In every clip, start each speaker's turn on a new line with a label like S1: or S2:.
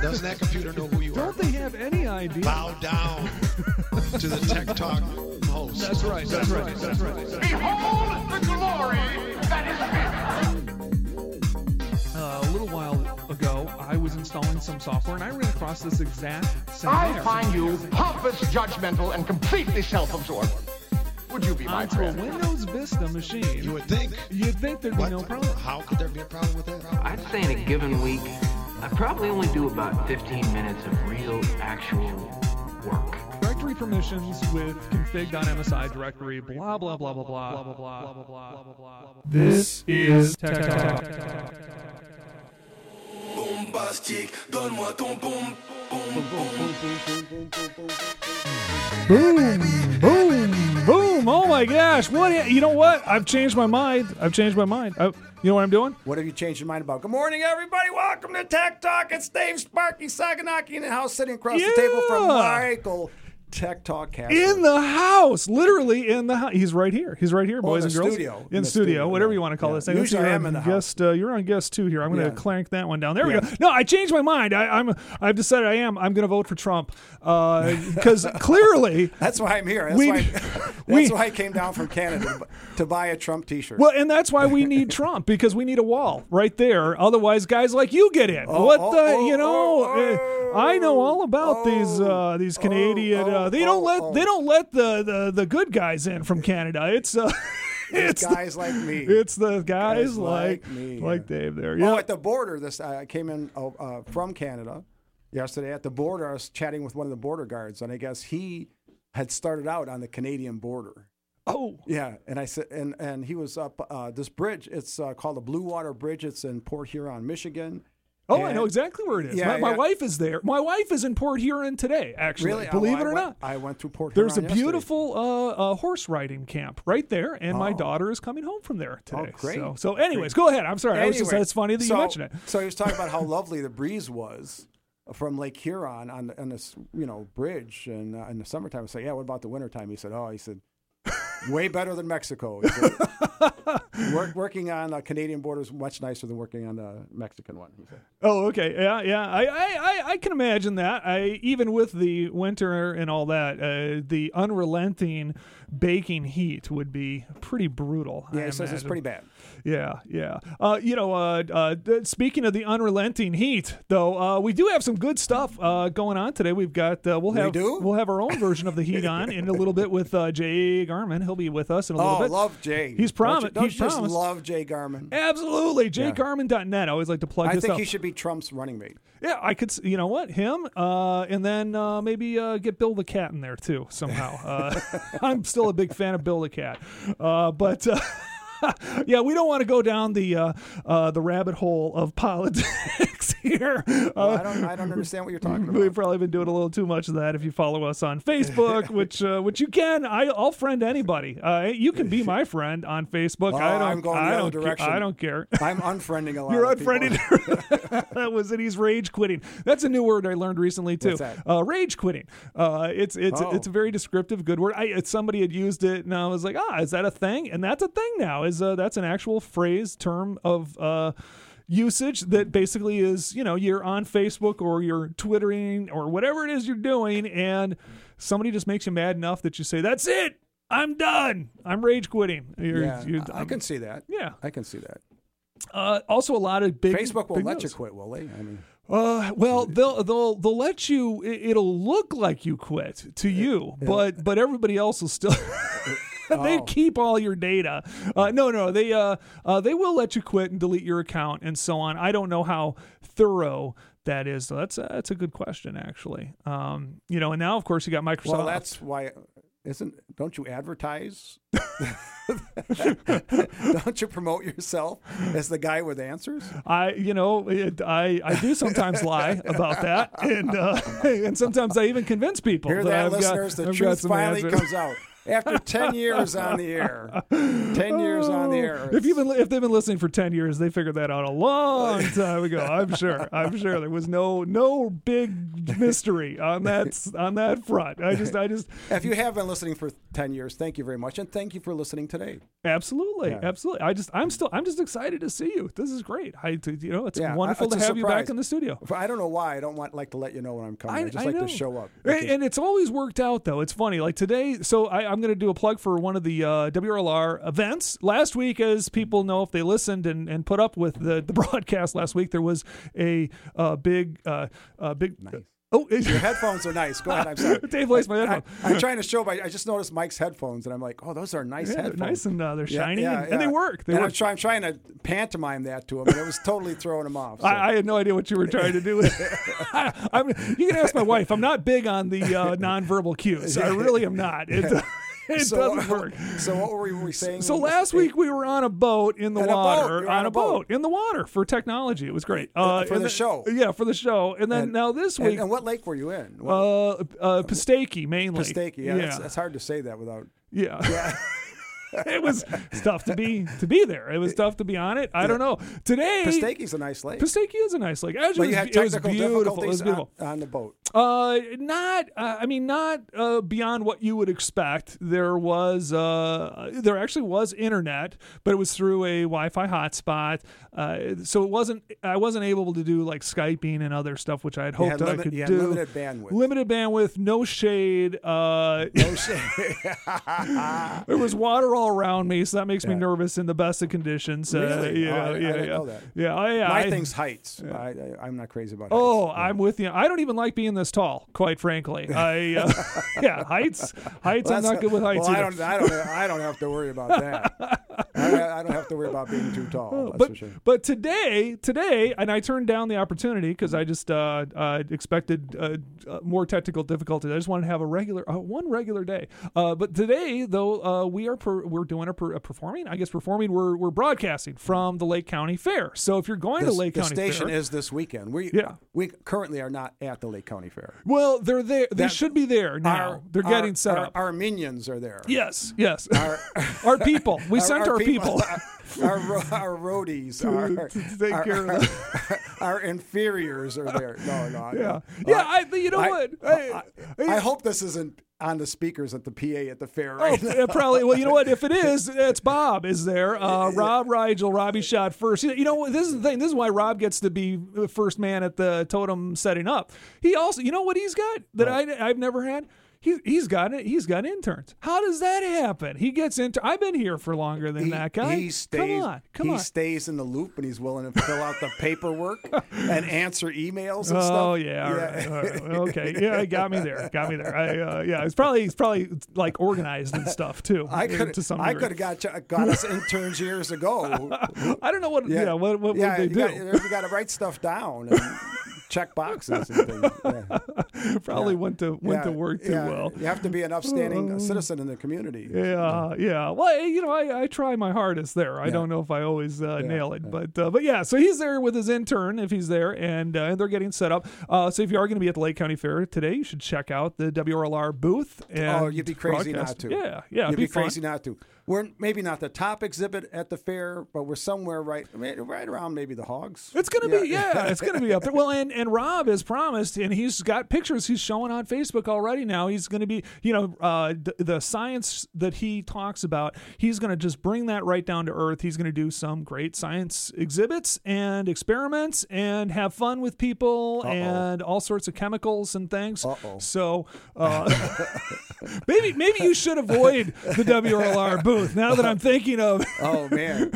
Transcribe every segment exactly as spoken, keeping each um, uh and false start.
S1: Doesn't that computer know who you
S2: Don't
S1: are?
S2: Don't they have any idea?
S1: Bow down to the Tech Talk host.
S2: That's right. That's right. That's right. That's right.
S3: Behold the glory that is me.
S2: Uh, a little while ago, I was installing some software, and I ran across this exact same
S3: I
S2: error.
S3: find you pompous, judgmental, and completely self-absorbed. Would you be my
S2: Onto
S3: friend?
S2: a Windows Vista machine.
S1: You would think.
S2: You'd think there'd be
S1: What?
S2: no problem.
S1: How could there be a problem with that?
S4: I'd say in a given week, I probably only do about fifteen minutes of real, actual work.
S2: Directory permissions with config.msi directory, blah, blah, blah, blah, blah, blah, blah, blah, blah, blah, blah, blah. This is Tech Talk.
S5: Bombastique, donne-moi ton boom, boom, boom.
S2: Boom, boom, boom. Oh my gosh. What? You know what? I've changed my mind. I've changed my mind. I, you know what I'm doing?
S6: What have you changed your mind about? Good morning, everybody. Welcome to Tech Talk. It's Dave Sparky Saganaki in the house, sitting across
S2: Yeah.
S6: the table from Michael Tech Talk Castle.
S2: In the house, literally in the house. He's right here. He's right here, boys
S6: in
S2: and
S6: the
S2: girls.
S6: studio.
S2: In,
S6: In
S2: the
S6: the
S2: studio,
S6: studio,
S2: whatever
S6: yeah.
S2: you want to call
S6: Yeah.
S2: this thing.
S6: Usually
S2: You're
S6: I am
S2: on
S6: in the
S2: guest, uh, you're on guest two here. I'm going to
S6: Yeah.
S2: clank that one down. There we
S6: Yeah.
S2: go. No, I changed my mind. I, I'm. I've decided I am. I'm going to vote for Trump because clearly.
S6: That's why I'm here. That's,
S2: We-
S6: why, that's
S2: we-
S6: why I came down from Canada to, bu- to buy a Trump T-shirt.
S2: Well, and that's why we need Trump, because we need a wall right there. Otherwise, guys like you get in.
S6: Oh,
S2: what
S6: oh,
S2: the,
S6: oh,
S2: you know?
S6: oh,
S2: uh, I know all about
S6: oh,
S2: these uh, these Canadian.
S6: oh,
S2: uh, they
S6: oh,
S2: don't let
S6: oh.
S2: they don't let the, the, the good guys in from Canada. It's uh, it's the-
S6: guys like me.
S2: It's the guys,
S6: Guys
S2: like
S6: like me,
S2: like
S6: yeah.
S2: Dave there.
S6: Oh,
S2: Yeah.
S6: at the border, this I came in uh, uh, from Canada yesterday. At the border, I was chatting with one of the border guards, and I guess he had started out on the Canadian border.
S2: Oh.
S6: Yeah, and I said, and and he was up uh, this bridge. It's uh, called the Blue Water Bridge. It's in Port Huron, Michigan.
S2: Oh, I
S6: And-
S2: know exactly where it is.
S6: Yeah,
S2: my, my
S6: yeah.
S2: wife is there. My wife is in Port Huron today, actually.
S6: Really?
S2: Believe
S6: Oh,
S2: it
S6: I
S2: or
S6: went-
S2: not.
S6: I went through Port
S2: There's a
S6: Huron yesterday.
S2: beautiful uh, uh, horse riding camp right there, and my
S6: Oh.
S2: daughter is coming home from there today.
S6: Oh, great.
S2: So, so anyways, go ahead. I'm sorry. I was just,
S6: Anyway,
S2: it's funny that
S6: so,
S2: you mentioned it.
S6: So he was talking about how lovely the breeze was from Lake Huron on the, on this you know bridge, and uh, in the summertime. I said, yeah. What about the wintertime? He said, oh, he said, way better than Mexico. He said, Work, working on the Canadian border is much nicer than working on the Mexican one. He said.
S2: Oh, okay. Yeah, yeah. I, I, I, I can imagine that. I even with the winter and all that, uh, the unrelenting baking heat would be pretty brutal.
S6: Yeah,
S2: I
S6: he says it's
S2: imagine.
S6: pretty bad.
S2: Yeah, yeah. Uh, you know, uh, uh, th- speaking of the unrelenting heat, though, uh, we do have some good stuff uh, going on today. We've got uh, we'll
S6: We
S2: have
S6: do?
S2: we'll have our own version of the heat on in a little bit with uh, Jay Garman. He'll be with us in a little
S6: Oh,
S2: bit.
S6: love Jay.
S2: He's promised.
S6: Don't you, don't
S2: He
S6: you just
S2: promised.
S6: love Jay Garman?
S2: Absolutely, jay
S6: Yeah.
S2: garman dot net. I always like to plug
S6: I
S2: this
S6: think
S2: up.
S6: he should be Trump's running mate.
S2: Yeah, I could. s- You know what? Him, uh, and then uh, maybe uh, get Bill the Cat in there too somehow. Uh, I'm still a big fan of Bill the Cat, uh, but. Uh, yeah, we don't want to go down the uh, uh, the rabbit hole of politics here.
S6: Well,
S2: Uh,
S6: I don't. I don't understand what you're talking
S2: We've
S6: about.
S2: probably been doing a little too much of that. If you follow us on Facebook, which uh, which you can, I, I'll friend anybody. Uh, you can be my friend on Facebook.
S6: Oh,
S2: I don't.
S6: I'm going the
S2: I
S6: other
S2: don't ca-
S6: direction.
S2: I don't care.
S6: I'm unfriending a lot.
S2: You're
S6: of people.
S2: unfriended. That was it. He's rage quitting. That's a new word I learned recently too.
S6: What's that?
S2: Uh, rage quitting. Uh, it's it's
S6: Oh.
S2: it's a very descriptive, good word. I it's, somebody had used it, and I was like, ah, is that a thing? And that's a thing now. Is uh, that's an actual phrase, term of. Uh, usage that basically is, you know, you're on Facebook or you're Twittering or whatever it is you're doing, and somebody just makes you mad enough that you say, that's it, I'm done, I'm rage quitting. You're,
S6: Yeah,
S2: you're,
S6: I I can see that.
S2: yeah.
S6: I can see that.
S2: Uh, also, a lot of big
S6: Facebook will
S2: big
S6: let you
S2: news.
S6: quit, will they? I mean,
S2: Uh, well, they'll they'll they'll let you. it- It'll look like you quit to you, but but everybody else will still. They
S6: Oh.
S2: keep all your data. Uh, no, no, they uh, uh, they will let you quit and delete your account and so on. I don't know how thorough that is. So that's a, that's a good question, actually. Um, you know, and now of course you got Microsoft.
S6: well, that's why. Isn't? Don't you advertise? Don't you promote yourself as the guy with answers?
S2: I, you know, it, I, I do sometimes lie about that, and uh, and sometimes I even convince people
S6: Hear
S2: that
S6: that,
S2: I've
S6: listeners?
S2: got,
S6: the
S2: I've got
S6: truth
S2: some
S6: finally
S2: answers.
S6: comes out. After ten years on the air, ten years on the air.
S2: If you've been, if they've been listening for ten years, they figured that out a long time ago. I'm sure. I'm sure there was no no big mystery on that on that front. I just I just.
S6: If you have been listening for ten years, thank you very much, and thank you for listening today.
S2: Absolutely,
S6: Yeah.
S2: absolutely. I just I'm still I'm just excited to see you. This is great. I you know it's
S6: Yeah,
S2: wonderful
S6: it's
S2: to
S6: a
S2: have you
S6: surprise.
S2: back in the studio.
S6: I don't know why I don't want like to let you know when I'm coming. I,
S2: I,
S6: just
S2: I
S6: like
S2: know.
S6: to show up.
S2: And, and it's always worked out, though. It's funny. Like today, so I, I'm going to do a plug for one of the uh, W R L R events. Last week, as people know if they listened and, and put up with the, the broadcast last week, there was a uh, big, uh, uh, big.
S6: Nice.
S2: Oh,
S6: Your headphones are nice. Go ahead. I'm sorry.
S2: Dave placed my
S6: I,
S2: headphones.
S6: I, I'm trying to show, but I just noticed Mike's headphones, and I'm like, oh, those are nice
S2: Yeah,
S6: headphones.
S2: nice and uh, they're
S6: Yeah,
S2: shiny
S6: yeah,
S2: and, and they
S6: yeah.
S2: work. They
S6: and
S2: work.
S6: I'm, try, I'm trying to pantomime that to him, and it was totally throwing him off. So.
S2: I, I had no idea what you were trying to do. I mean, you can ask my wife. I'm not big on the uh, nonverbal cues. I really am not. It, it
S6: so,
S2: doesn't work.
S6: So what were we, were we saying?
S2: So last week we were on a boat in the
S6: On a boat.
S2: water,
S6: You were
S2: on a boat in the water for technology. It was great uh,
S6: For
S2: and
S6: the
S2: then-
S6: show.
S2: Yeah, for the show. And then
S6: And-
S2: now this
S6: and,
S2: week,
S6: and what lake were you in? What,
S2: uh, uh, Pistaki mainly.
S6: Pistaki. Yeah,
S2: yeah,
S6: It's, it's hard to say that without.
S2: yeah.
S6: Yeah.
S2: It was it's tough to be to be there. It was tough to be on it. I don't know. Today,
S6: Pistaki's a nice lake.
S2: Pistaki is a nice lake. Actually,
S6: But you
S2: it
S6: had
S2: was, it was
S6: technical
S2: beautiful. It was
S6: difficulties
S2: beautiful.
S6: on, on the boat.
S2: Uh, not. Uh, I mean, not uh, beyond what you would expect. There was. Uh, there actually was internet, but it was through a Wi-Fi hotspot. Uh, so it wasn't. I wasn't able to do like Skyping and other stuff, which I had
S6: You
S2: hoped
S6: had
S2: I
S6: limit-
S2: could
S6: you had
S2: do.
S6: limited bandwidth.
S2: Limited bandwidth. No shade. Uh,
S6: No shade.
S2: there was water all around me, so that makes me
S6: Yeah.
S2: nervous in the best of conditions. Uh,
S6: Really?
S2: yeah,
S6: Oh, I- I
S2: yeah,
S6: didn't
S2: yeah.
S6: know that.
S2: Yeah, I, yeah.
S6: My
S2: I-
S6: thing's heights. I, I, I'm not crazy about
S2: Oh,
S6: heights.
S2: I'm with you. I don't even like being this tall, quite frankly. I uh, yeah, heights, heights.
S6: Well,
S2: I'm
S6: that's-
S2: not good with heights
S6: well, I
S2: either.
S6: don't, I don't, I don't have to worry about that. I, I don't have to worry about being too tall. That's
S2: but
S6: for sure.
S2: but today today and I turned down the opportunity because I just uh, uh, expected uh, uh, more technical difficulties. I just wanted to have a regular uh, one regular day. Uh, but today though uh, we are per, we're doing a, per, a performing. I guess performing. We're we're broadcasting from the Lake County Fair. So if you're going
S6: This-
S2: to Lake
S6: the
S2: County
S6: station
S2: Fair,
S6: is this weekend. We
S2: Yeah.
S6: we currently are not at the Lake County Fair.
S2: well they're there. They
S6: That-
S2: should be there now.
S6: Our-
S2: They're
S6: our-
S2: getting set
S6: our,
S2: up.
S6: Our minions are there.
S2: Yes, yes.
S6: Our,
S2: Our people. We sent our, people.
S6: Our, ro- our roadies, our,
S2: to take
S6: our,
S2: care of
S6: our,
S2: that.
S6: our inferiors are there. No, no.
S2: Yeah,
S6: no.
S2: yeah. I, you know
S6: I,
S2: what?
S6: I,
S2: I-
S6: I hope this isn't on the speakers at the P A at the fair,
S2: Oh,
S6: right?
S2: yeah, probably. Well, you know what? If it is, it's Bob is there. Uh, Rob Rigel, Robbie shot first. You know, this is the thing. This is why Rob gets to be the first man at the totem setting up. He also, you know what he's got that I, I've never had? He, he's got it. He's got interns. How does that happen? He gets inter. I've been here for longer than
S6: He,
S2: that guy.
S6: he stays,
S2: come on, come
S6: he
S2: on.
S6: stays in the loop, and he's willing to fill out the paperwork and answer emails and stuff.
S2: Oh yeah, all right, all right, okay, yeah, got me there, got me there. I, uh, yeah, it's probably it's probably like organized and stuff too.
S6: I
S2: uh,
S6: could
S2: to some
S6: I
S2: degree.
S6: could have got got us interns years ago.
S2: I don't know what yeah, what what
S6: yeah,
S2: would they
S6: you
S2: do?
S6: Got, you got to write stuff down and check boxes and things. Yeah.
S2: Probably
S6: Yeah.
S2: went to went
S6: Yeah,
S2: to work too
S6: yeah.
S2: well.
S6: You have to be an upstanding citizen in the community.
S2: Yeah, yeah. Well, you know, I, I try my hardest there. I
S6: Yeah.
S2: don't know if I always uh,
S6: Yeah,
S2: nail it,
S6: yeah.
S2: but uh, but yeah. So he's there with his intern if he's there, and uh, and they're getting set up. Uh, so if you are going to be at the Lake County Fair today, you should check out the W R L R booth. And
S6: Oh, you'd be crazy
S2: broadcast.
S6: not to.
S2: Yeah, yeah.
S6: You'd
S2: it'd
S6: be,
S2: fun.
S6: crazy not to. We're maybe not the top exhibit at the fair, but we're somewhere right right around maybe the hogs.
S2: It's gonna be yeah, it's gonna be up there. Well, and and Rob has promised, and he's got pictures he's showing on Facebook already. Now he's gonna be, you know, uh, d- the science that he talks about. He's gonna just bring that right down to earth. He's gonna do some great science exhibits and experiments and have fun with people
S6: Uh-oh.
S2: and all sorts of chemicals and things.
S6: Uh-oh.
S2: So uh, maybe maybe you should avoid the W R L R booth. Now that I'm thinking of.
S6: Oh man,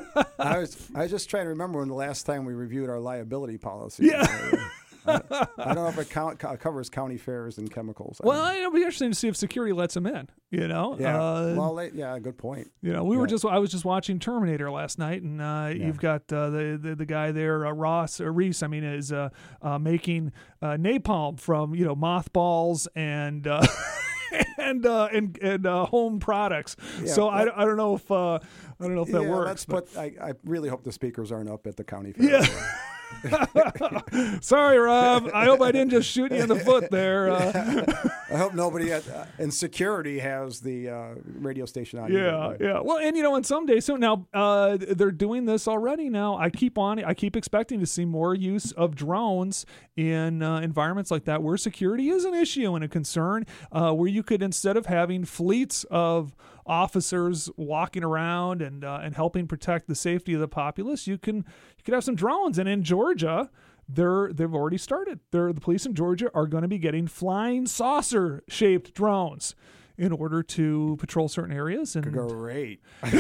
S6: I was I was just trying to remember when the last time we reviewed our liability policy.
S2: Yeah.
S6: I, I don't know if it count, co- covers county fairs and chemicals. I
S2: Well,
S6: don't know.
S2: it'll be interesting to see if security lets him in. You know,
S6: yeah.
S2: Uh,
S6: well, they, yeah, good point.
S2: You know, we were
S6: Yeah.
S2: just I was just watching Terminator last night, and uh, you've got uh, the, the the guy there, uh, Ross or Reese. I mean, is uh, uh, making uh, napalm from you know mothballs and. Uh, And uh, and and uh, home products.
S6: Yeah,
S2: so I,
S6: well-
S2: I don't know if uh, I don't know if that
S6: yeah,
S2: works.
S6: let's
S2: but-
S6: put. I, I really hope the speakers aren't up at the county fair.
S2: Yeah. Sorry, Rob. I hope I didn't just shoot you in the foot there. Uh,
S6: I hope nobody at, uh, in security has the uh, radio station on.
S2: Yeah,
S6: either.
S2: yeah. Well, and you know, in some days, so now uh, they're doing this already. Now I keep on, I keep expecting to see more use of drones in uh, environments like that where security is an issue and a concern. Uh, where you could, instead of having fleets of officers walking around and uh, and helping protect the safety of the populace, you can you could have some drones. And in Georgia, they're they've already started. They're the police in Georgia are going to be getting flying saucer shaped drones in order to patrol certain areas. And
S6: Great.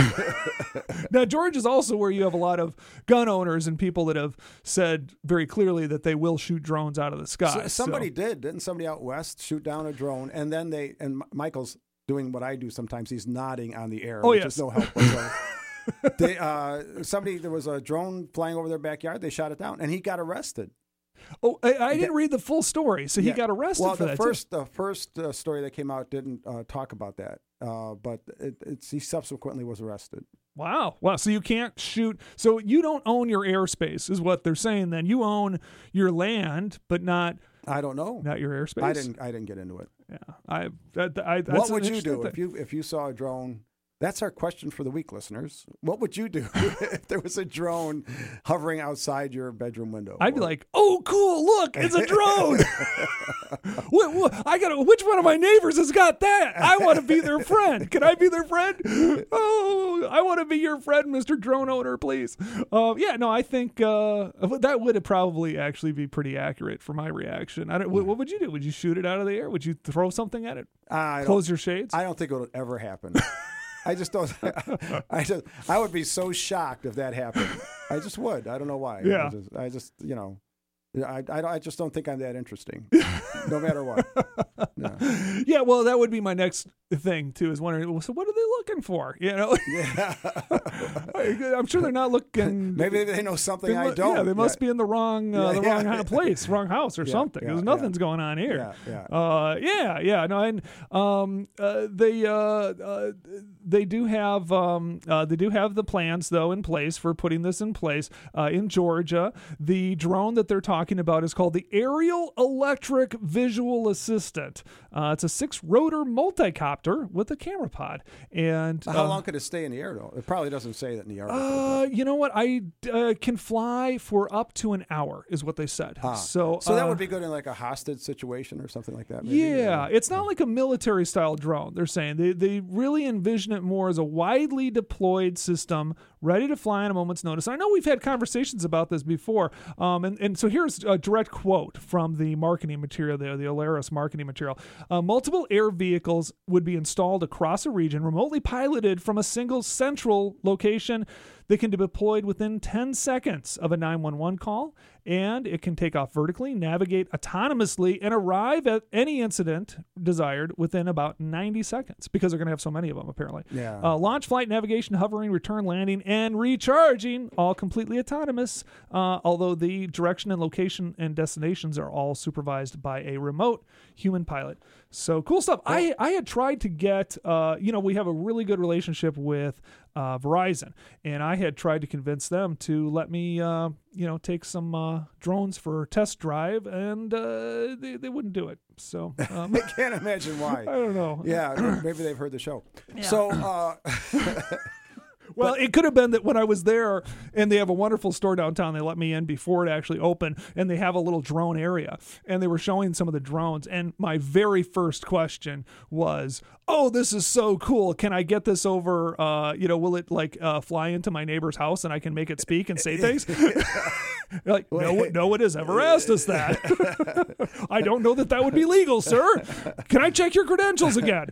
S2: now, Georgia is also where you have a lot of gun owners and people that have said very clearly that they will shoot drones out of the sky.
S6: So, somebody
S2: So-
S6: did, didn't somebody out west shoot down a drone, and then they and M- Michael's doing what I do sometimes. He's nodding on the air,
S2: Oh,
S6: which
S2: yes.
S6: is no help whatsoever. they uh, somebody there was a drone flying over their backyard. They shot it down, and he got arrested.
S2: Oh, I, I didn't read the full story, so he
S6: Yeah.
S2: got arrested
S6: well,
S2: for
S6: the
S2: that. too.
S6: first the first uh, story that came out didn't uh, talk about that, uh, but it, it's, he subsequently was arrested.
S2: Wow. Wow. So you can't shoot. So you don't own your airspace, is what they're saying. Then you own your land, but not
S6: I don't know.
S2: not your airspace.
S6: I didn't. I didn't get into it.
S2: Yeah. I. That, I that's
S6: What
S2: an
S6: would you
S2: interesting
S6: do
S2: thing.
S6: if you if you saw a drone? That's our question for the week, listeners. What would you do if there was a drone hovering outside your bedroom window?
S2: I'd be
S6: Or-
S2: like, "Oh, cool! Look, it's a drone. what, what, I got. Which one of my neighbors has got that? I want to be their friend. Can I be their friend? Oh, I want to be your friend, Mister Drone Owner, please. Uh, yeah, no, I think uh, that would probably actually be pretty accurate for my reaction. I don't. What, what would you do? Would you shoot it out of the air? Would you throw something at it?
S6: I don't-
S2: Close your shades?
S6: I don't think it'll ever happen. I just don't. I just. I would be so shocked if that happened. I just would. I don't know why.
S2: Yeah.
S6: I just. I just you know. I, I, I just don't think I'm that interesting, no matter what. No.
S2: Yeah, well, that would be my next thing too. Is wondering, well, so what are they looking for? You know,
S6: Yeah.
S2: I'm sure they're not looking.
S6: Maybe they know something
S2: They
S6: I
S2: mu-
S6: don't.
S2: Yeah, they must
S6: Yeah.
S2: be in the wrong, uh,
S6: Yeah,
S2: the
S6: yeah.
S2: wrong ha- place, wrong house or
S6: Yeah,
S2: something.
S6: yeah,
S2: There's
S6: yeah.
S2: nothing's going on here.
S6: Yeah, yeah.
S2: Uh, yeah, yeah. No, and um, uh, they uh, uh, they do have um, uh, they do have the plans though in place for putting this in place uh, in Georgia. The drone that they're talking about is called the Aerial Electric Visual Assistant. Uh, it's a six-rotor multicopter with a camera pod. And
S6: How
S2: uh,
S6: long could it stay in the air, though? It probably doesn't say that in the article.
S2: Uh, you know what? I uh, can fly for up to an hour, is what they said.
S6: Ah.
S2: So,
S6: so that
S2: uh,
S6: would be good in like a hostage situation or something like that. Maybe?
S2: Yeah, it's not like a military style drone. They're saying they they really envision it more as a widely deployed system, ready to fly on a moment's notice. I know we've had conversations about this before, um, and and so here's a direct quote from the marketing material there, the Alaris marketing material. Uh, multiple air vehicles would be installed across a region, remotely piloted from a single central location. They can be deployed within ten seconds of a nine one one call, and it can take off vertically, navigate autonomously, and arrive at any incident desired within about ninety seconds, because they're going to have so many of them, apparently.
S6: Yeah.
S2: Uh, launch, flight, navigation, hovering, return, landing, and recharging, all completely autonomous, uh, although the direction and location and destinations are all supervised by a remote human pilot. So cool stuff. I, I had tried to get, uh, you know, we have a really good relationship with uh, Verizon, and I had tried to convince them to let me, uh, you know, take some uh, drones for test drive, and uh, they, they wouldn't do it. So um,
S6: I can't imagine why.
S2: I don't know.
S6: Yeah, maybe they've heard the show. So, uh,
S2: Well, it could have been that when I was there, and they have a wonderful store downtown, they let me in before it actually opened, and they have a little drone area, and they were showing some of the drones, and my very first question was, oh, this is so cool. Can I get this over, uh, you know, will it like uh, fly into my neighbor's house and I can make it speak and say things? Like, no, one- no one has ever asked us that. I don't know that that would be legal, sir. Can I check your credentials again?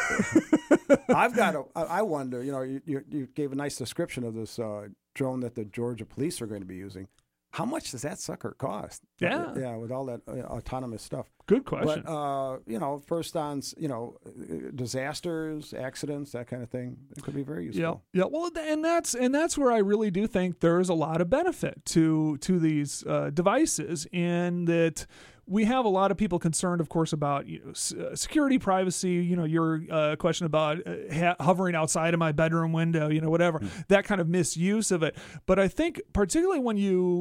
S6: I've got a, I I wonder, you know, you, you, you gave a nice description of this uh, drone that the Georgia police are going to be using. How much does that sucker cost?
S2: Yeah.
S6: Yeah, with all that uh, autonomous stuff.
S2: Good question.
S6: But, uh, you know, first on, you know, disasters, accidents, that kind of thing, it could be very useful.
S2: Yeah, yeah. Well, and that's and that's where I really do think there's a lot of benefit to to these uh, devices, in that we have a lot of people concerned, of course, about you know s- uh, security, privacy. You know, your uh, question about uh, ha- hovering outside of my bedroom window. You know, whatever, that kind of misuse of it. But I think particularly when you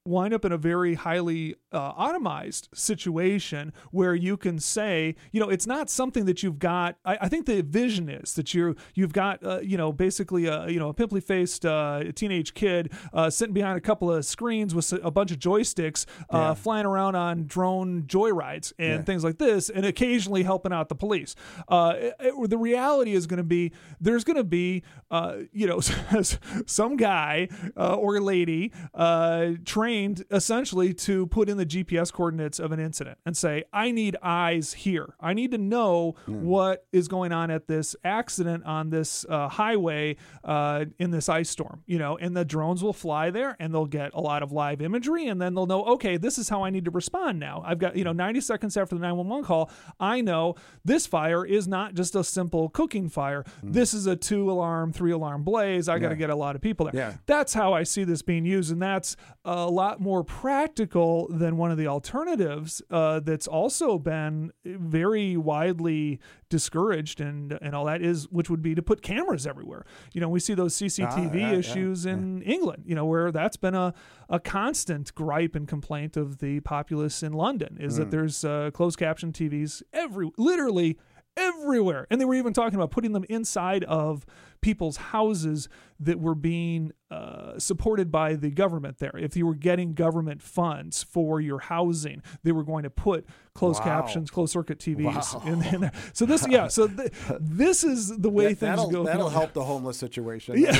S2: wind up in a very highly uh, automized situation where you can say, you know, it's not something that you've got. I, I think the vision is that you're you've got, uh, you know, basically a you know a pimply faced uh, teenage kid uh, sitting behind a couple of screens with a bunch of joysticks, uh,
S6: Yeah.
S2: flying around on drone joyrides and
S6: Yeah.
S2: things like this, and occasionally helping out the police. Uh, it- it- the reality is going to be there's going to be, uh, you know, some guy uh, or lady uh, trained essentially to put in the G P S coordinates of an incident and say, I need eyes here. I need to know what is going on at this accident on this uh, highway uh, in this ice storm, you know, and the drones will fly there and they'll get a lot of live imagery, and then they'll know, okay, this is how I need to respond now. I've got, you know, ninety seconds after the nine one one call, I know this fire is not just a simple cooking fire. This is a two alarm, three alarm blaze. I got to
S6: Yeah.
S2: get a lot of people there.
S6: Yeah.
S2: That's how I see this being used, and that's a lot more practical than one of the alternatives uh, that's also been very widely discouraged and and all that is, which would be to put cameras everywhere. You know, we see those C C T V
S6: Ah, yeah,
S2: issues
S6: yeah,
S2: in England, you know, where that's been a, a constant gripe and complaint of the populace in London is
S6: Hmm.
S2: that there's uh, closed caption T Vs every, literally everywhere. And they were even talking about putting them inside of people's houses that were being uh, supported by the government there. If you were getting government funds for your housing, they were going to put closed
S6: Wow.
S2: captions, closed circuit T Vs
S6: Wow.
S2: in, in there. So this, yeah, so th- this is the way
S6: That-
S2: things
S6: that'll,
S2: go.
S6: That'll help the homeless situation.
S2: Yeah.
S6: You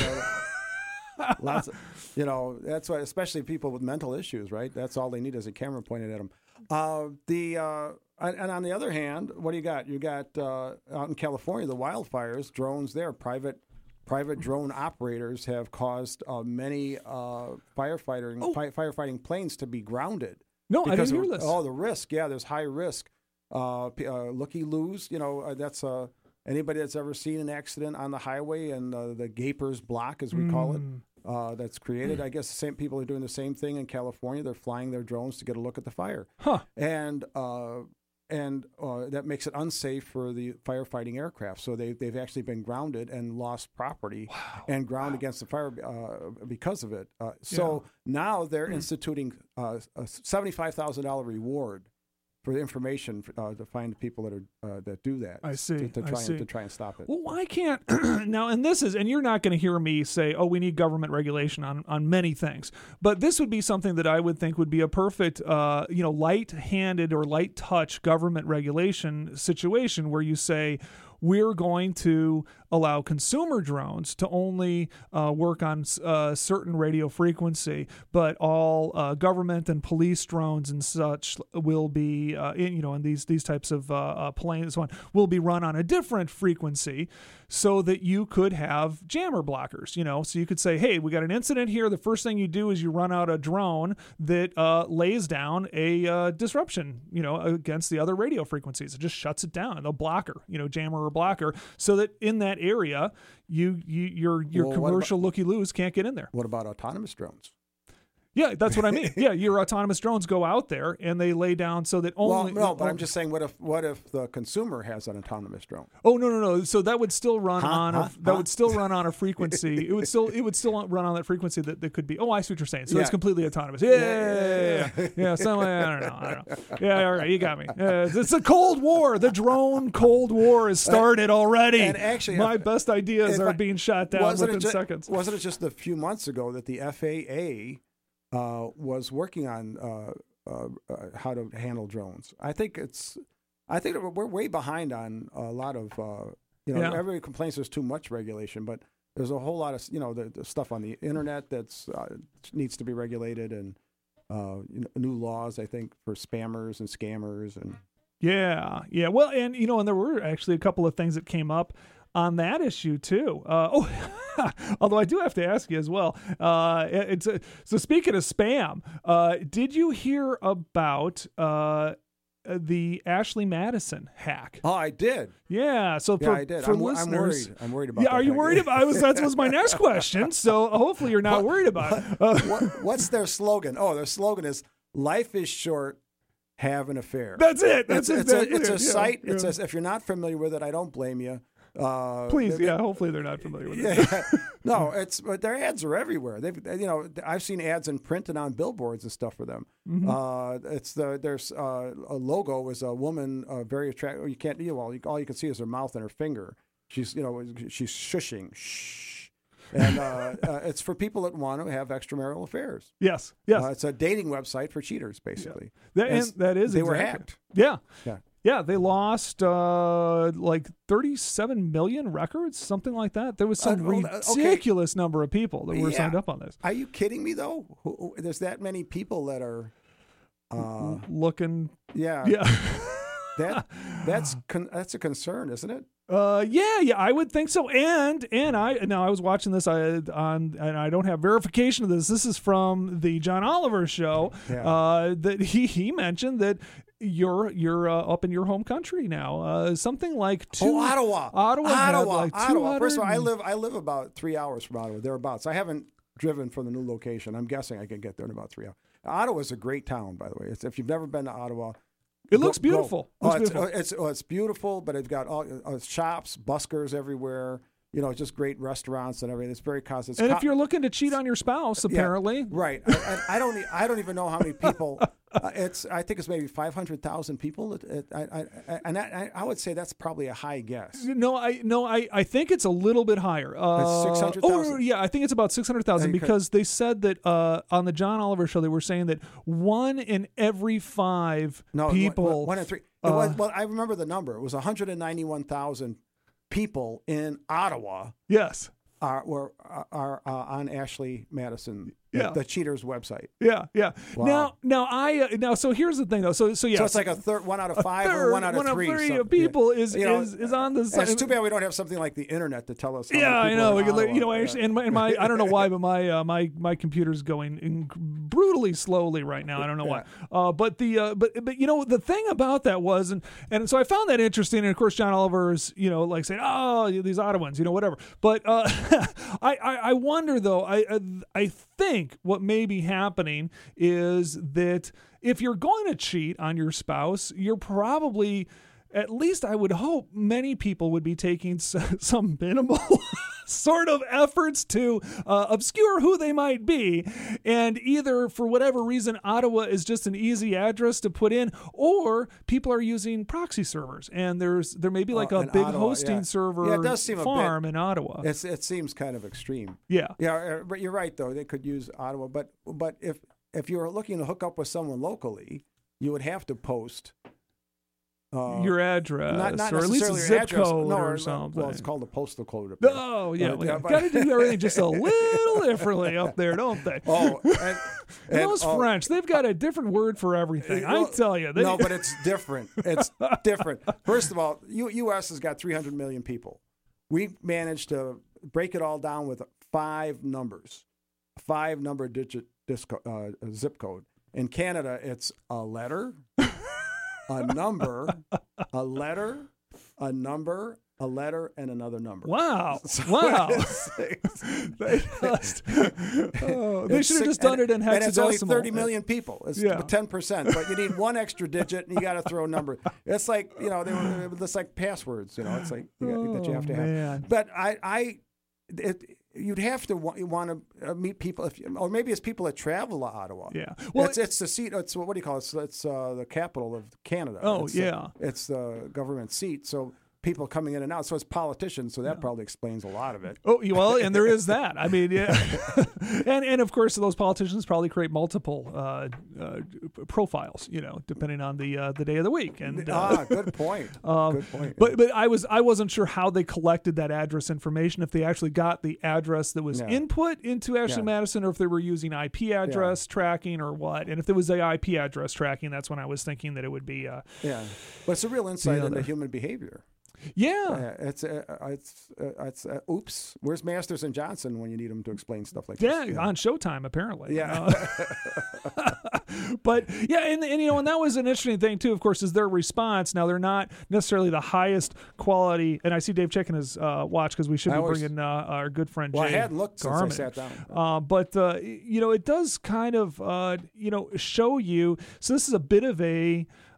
S6: know, Lots of, you know, that's why, especially people with mental issues, right? That's all they need is a camera pointed at them. Uh, the uh, and, and on the other hand, what do you got? You got uh, out in California, the wildfires, drones there, private private drone operators have caused uh, many uh, firefighting
S2: Oh.
S6: fi- firefighting planes to be grounded.
S2: No, I
S6: because
S2: didn't
S6: of,
S2: hear this.
S6: Oh, the risk. Yeah, there's high risk. Uh, p- uh, looky loos. You know, uh, that's uh, anybody that's ever seen an accident on the highway and uh, the Gapers Block, as we call it,
S2: Mm.
S6: uh, that's created. I guess the same people are doing the same thing in California. They're flying their drones to get a look at the fire,
S2: Huh.
S6: and uh, and uh, that makes it unsafe for the firefighting aircraft. So they they've actually been grounded and lost property and ground against the fire uh, because of it. Uh, so now they're instituting uh, a seventy-five thousand dollar reward for the information uh, to find people that are uh, that do that.
S2: I see,
S6: To, to
S2: I
S6: try
S2: see.
S6: And, to try and stop it.
S2: Well, why can't now? And this is, and you're not going to hear me say, "Oh, we need government regulation on on many things," but this would be something that I would think would be a perfect, uh, you know, light-handed or light touch government regulation situation where you say, we're going to allow consumer drones to only uh, work on uh, certain radio frequency, but all uh, government and police drones and such will be, uh, in, you know, and these these types of uh, uh, planes so on, will be run on a different frequency, so that you could have jammer blockers. You know, so you could say, hey, we got an incident here. The first thing you do is you run out a drone that uh, lays down a uh, disruption, you know, against the other radio frequencies. It just shuts it down. A blocker, you know, jammer or blocker, so that in that area, you, you your your
S6: Well, what
S2: commercial looky-loos can't get in there.
S6: What about autonomous drones?
S2: Yeah, that's what I mean. Yeah, your autonomous drones go out there and they lay down so that only.
S6: Well, no, but I'm just saying, what if what if the consumer has an autonomous drone?
S2: Oh no no no! So that would still run
S6: Huh?
S2: on
S6: Huh?
S2: a that
S6: Huh?
S2: would still run on a frequency. It would still it would still run on that frequency that, that could be. Oh, I see what you're saying. So it's
S6: Yeah.
S2: completely autonomous. Yeah, yeah, yeah. yeah, yeah. So I don't know. I don't know. Yeah, all right, you got me. Uh, it's a Cold War. The drone Cold War has started already.
S6: And actually,
S2: my
S6: if-
S2: best ideas
S6: if
S2: are
S6: I-
S2: being shot down
S6: Wasn't
S2: within
S6: it ju-
S2: seconds.
S6: Wasn't it just a few months ago that the F A A uh, was working on uh, uh, uh, how to handle drones? I think it's, I think that we're way behind on a lot of, uh, you know,
S2: Yeah.
S6: everybody complains there's too much regulation, but there's a whole lot of, you know, the, the stuff on the internet that's uh, needs to be regulated, and uh, you know, new laws, I think, for spammers and scammers and.
S2: Yeah, yeah. Well, and you know, and there were actually a couple of things that came up on that issue too. Uh, oh, although I do have to ask you as well. Uh, it- it's a, so speaking of spam, uh, did you hear about uh, the Ashley Madison hack?
S6: Oh, I did.
S2: Yeah. So
S6: Yeah,
S2: for,
S6: I did.
S2: for
S6: I'm,
S2: listeners,
S6: I'm worried. I'm worried about.
S2: yeah,
S6: that
S2: are you
S6: hack.
S2: worried about? I was that was my next question. So hopefully you're not worried about it. Uh,
S6: what, what's their slogan? Oh, their slogan is "Life is short, have an affair."
S2: that's it. That's
S6: it's, it's a,
S2: exactly
S6: it's a
S2: it. Yeah,
S6: site.
S2: yeah.
S6: It says if you're not familiar with it, I don't blame you. Uh,
S2: Please,
S6: they-
S2: yeah. Hopefully they're not familiar with it.
S6: Yeah. No, it's but their ads are everywhere. They've you know I've seen ads in print and on billboards and stuff for them.
S2: Mm-hmm.
S6: Uh, it's the there's uh, a logo is a woman uh, very attractive. You can't you know, well you, all you can see is her mouth and her finger. She's you know she's shushing shh, and uh, uh, it's for people that want to have extramarital affairs.
S2: Yes, yes.
S6: Uh, it's a dating website for cheaters, basically.
S2: That, and
S6: It's-
S2: that is
S6: they were
S2: exactly-
S6: hacked.
S2: Yeah.
S6: Yeah.
S2: Yeah, they lost uh, like thirty-seven million records, something like that. There was some
S6: Uh, well, uh, okay.
S2: ridiculous number of people that were
S6: Yeah.
S2: signed up on this.
S6: Are you kidding me though? Who, who, there's that many people that are. Uh,
S2: Looking,
S6: yeah.
S2: yeah.
S6: That that's con- that's a concern, isn't it?
S2: Uh, yeah, yeah, I would think so. And and I now I was watching this I, on, and I don't have verification of this. This is from the John Oliver show.
S6: Yeah.
S2: Uh, that he he mentioned that you're you're uh, up in your home country now. Uh, something like two.
S6: Oh, Ottawa.
S2: Ottawa. had
S6: Ottawa.
S2: like
S6: Ottawa. First of all, I
S2: two hundred
S6: live I live about three hours from Ottawa, thereabouts. I haven't driven from the new location. I'm guessing I can get there in about three hours. Ottawa's a great town, by the way. It's, if you've never been to Ottawa,
S2: It looks
S6: go-
S2: beautiful.
S6: go. Oh,
S2: Looks
S6: it's,
S2: beautiful.
S6: oh, it's, oh, it's beautiful, but it's got all uh, shops, buskers everywhere. You know, just great restaurants and everything. It's very cosmopolitan.
S2: And if you're looking to cheat on your spouse, apparently,
S6: right? I, I, I don't. e- I don't even know how many people. Uh, it's. I think it's maybe five hundred thousand people. It, it, I, I, I, and I, I would say that's probably a high guess.
S2: No, I no, I, I think it's a little bit higher. Uh,
S6: It's six hundred thousand?
S2: Oh, yeah, I think it's about six hundred thousand
S6: Okay.
S2: because they said that uh, on the John Oliver show they were saying that one in every five
S6: No, one-
S2: people.
S6: One, in three. It
S2: uh,
S6: was, well, I remember the number. It was one hundred ninety-one thousand people in Ottawa
S2: Yes.
S6: are were are uh, on Ashley Madison, the,
S2: Yeah.
S6: the cheaters website.
S2: Yeah, yeah.
S6: Wow.
S2: Now, now I uh, now so here's the thing though. So so yeah.
S6: So it's like a third, one out of five,
S2: third,
S6: or one out of
S2: one
S6: three.
S2: Out of three
S6: so-
S2: of people
S6: yeah.
S2: is,
S6: You know,
S2: is is on the
S6: and
S2: side.
S6: it's too bad we don't have something like the internet to tell us. How
S2: Yeah,
S6: many
S2: I
S6: people
S2: know.
S6: are
S2: We
S6: in
S2: could, let- you know,
S6: Ottawa.
S2: actually, and my, and my, I don't know why, but my, uh, my, my computer's going in brutally slowly right now. I don't know why. Uh, but the, uh, but, but you know, the thing about that was, and, and so I found that interesting. And of course, John Oliver's, you know, like saying, oh, these Ottawans, you know, whatever. But uh, I, I, I wonder though. I, I, I think what may be happening is that if you're going to cheat on your spouse, you're probably, at least I would hope, many people would be taking s- some minimal sort of efforts to uh, obscure who they might be. And either for whatever reason, Ottawa is just an easy address to put in, or people are using proxy servers. And there's there may be like
S6: Oh,
S2: a
S6: in
S2: big
S6: Ottawa,
S2: hosting
S6: yeah.
S2: server
S6: Yeah, it does seem a bit-
S2: farm in Ottawa.
S6: It's, it seems kind of extreme.
S2: Yeah.
S6: Yeah, uh, but you're right though. They could use Ottawa, but but if if you were looking to hook up with someone locally, you would have to post uh,
S2: Your address,
S6: not, not
S2: or at least a
S6: necessarily your
S2: zip
S6: address,
S2: code
S6: no,
S2: or
S6: Well,
S2: something.
S6: it's called a postal code. Up there.
S2: Oh yeah,
S6: Uh,
S2: we
S6: yeah, but-
S2: got to do everything just a little differently up there, don't they?
S6: Oh, and,
S2: And
S6: and-
S2: those
S6: oh,
S2: French, they've got a different word for everything. I
S6: well,
S2: tell you. They,
S6: no, but it's different. It's different. First of all, U- U.S. has got three hundred million people. We managed to break it all down with five numbers, five number digit disco, uh, zip code. In Canada, it's a letter, a number, a letter, a number, a letter, and another number.
S2: wow,
S6: So
S2: wow.
S6: it's-
S2: they just, oh, they
S6: It's
S2: should have
S6: six-
S2: just done
S6: and-
S2: it in hexadecimal.
S6: And it's only thirty million people. It's
S2: Yeah.
S6: ten percent, but you need one extra digit, and you got to throw a number. It's like you know, they were it's like passwords. You know, it's like you got, that you have to
S2: Oh,
S6: have.
S2: man.
S6: But I, I, it, you'd have to wa- you want to uh, meet people, if you, or maybe it's people that travel to Ottawa.
S2: Yeah.
S6: Well,
S2: Well,
S6: it's it's the seat. It's what do you call it? It's, it's uh, the capital of Canada.
S2: Oh,
S6: It's the-
S2: yeah.
S6: it's the government seat. So. People coming in and out, so it's politicians. So that probably explains a lot of it.
S2: Oh well, and there is that. I mean, yeah, and and of course those politicians probably create multiple uh, uh, profiles, you know, depending on the uh, the day of the week. And uh,
S6: ah, good point.
S2: Um,
S6: good point.
S2: But but I was I wasn't sure how they collected that address information, if they actually got the address that was
S6: Yeah.
S2: input into Ashley
S6: Yeah.
S2: Madison, or if they were using I P address tracking or what. And if there was a I P address tracking, that's when I was thinking that it would be uh,
S6: Yeah, but it's a real insight
S2: The
S6: into
S2: other.
S6: human behavior.
S2: yeah.
S6: Uh, it's uh, it's uh, it's uh, oops. Where's Masters and Johnson when you need them to explain stuff like
S2: Yeah,
S6: this?
S2: on Showtime apparently.
S6: Yeah.
S2: Uh, but yeah, and, and you know, and that was an interesting thing too. Of course, is their response. Now they're not necessarily the highest quality. And I see Dave checking his uh, watch because we should
S6: I
S2: be
S6: always-
S2: bringing uh, our good friend.
S6: Well, I
S2: Jay
S6: hadn't looked since I
S2: Garmin.
S6: sat down.
S2: Uh, but uh, y- you know, it does kind of uh, you know show you. So this is a bit of a.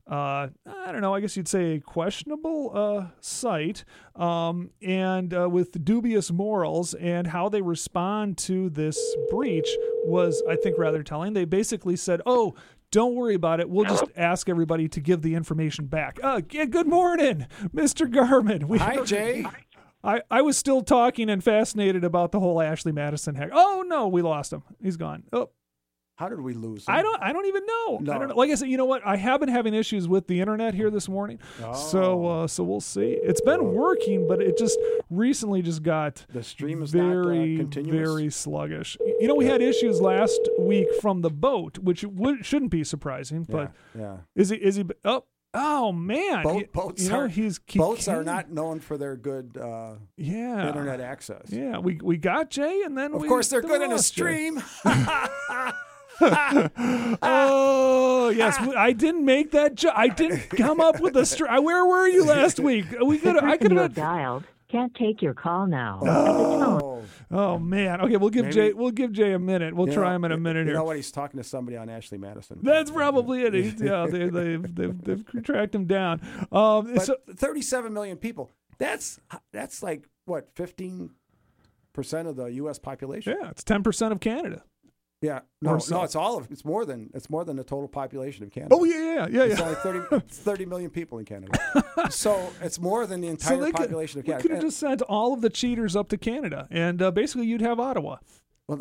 S2: uh, I don't know, I guess you'd say a questionable uh, site, um, and uh, with dubious morals, and how they respond to this breach was, I think, rather telling. They basically said, oh, don't worry about it. We'll just ask everybody to give the information back. Uh, yeah, good morning, Mister Garman. We,
S6: Hi, Jay.
S2: I, I was still talking and fascinated about the whole Ashley Madison hack. Oh, no, we lost him. He's gone. Oh.
S6: How did we lose him?
S2: I don't. I don't even know.
S6: No.
S2: I don't know. Like I said, you know what? I have been having issues with the internet here this morning,
S6: Oh.
S2: so uh, so we'll see. It's been working, but it just recently just got
S6: The stream is
S2: very
S6: not uh, continuous.
S2: very sluggish. You know, we had issues last week from the boat, which would, shouldn't be surprising. But
S6: yeah, yeah.
S2: is he? Is he? Oh, oh man!
S6: Boat,
S2: He-
S6: boats
S2: you know,
S6: are
S2: he's he
S6: boats are
S2: can't-
S6: not known for their good uh,
S2: yeah
S6: internet access.
S2: Yeah, we we got Jay, and then
S6: Of
S2: we,
S6: course, they're
S2: then
S6: good
S2: we
S6: in a
S2: lost Jay.
S6: stream.
S2: Oh yes, I didn't make that. Jo- I didn't come up with the. Str- Where were you last week? We could. I could
S7: You
S2: have.
S7: have dialed can't take your call now.
S6: Oh,
S2: Oh man. Okay, we'll give
S6: Maybe-
S2: Jay. We'll give Jay a minute. We'll
S6: You
S2: try
S6: know,
S2: him in a minute
S6: You
S2: here.
S6: know what? He's talking to somebody on Ashley Madison.
S2: That's probably it. He's, yeah, they, they've, they've they've tracked him down. Um,
S6: But
S2: so,
S6: thirty-seven million people. That's that's like what fifteen percent of the U S population.
S2: yeah, it's ten percent of Canada.
S6: Yeah. No,
S2: Or so.
S6: no, it's all of it's more than it's more than the total population of Canada.
S2: Oh yeah, yeah, yeah.
S6: It's
S2: yeah.
S6: only thirty, it's thirty million people in Canada. So it's more than the
S2: So
S6: entire
S2: they could,
S6: population of
S2: we
S6: Canada.
S2: could have
S6: And-
S2: just sent all of the cheaters up to Canada, and uh, basically you'd have Ottawa.
S6: well,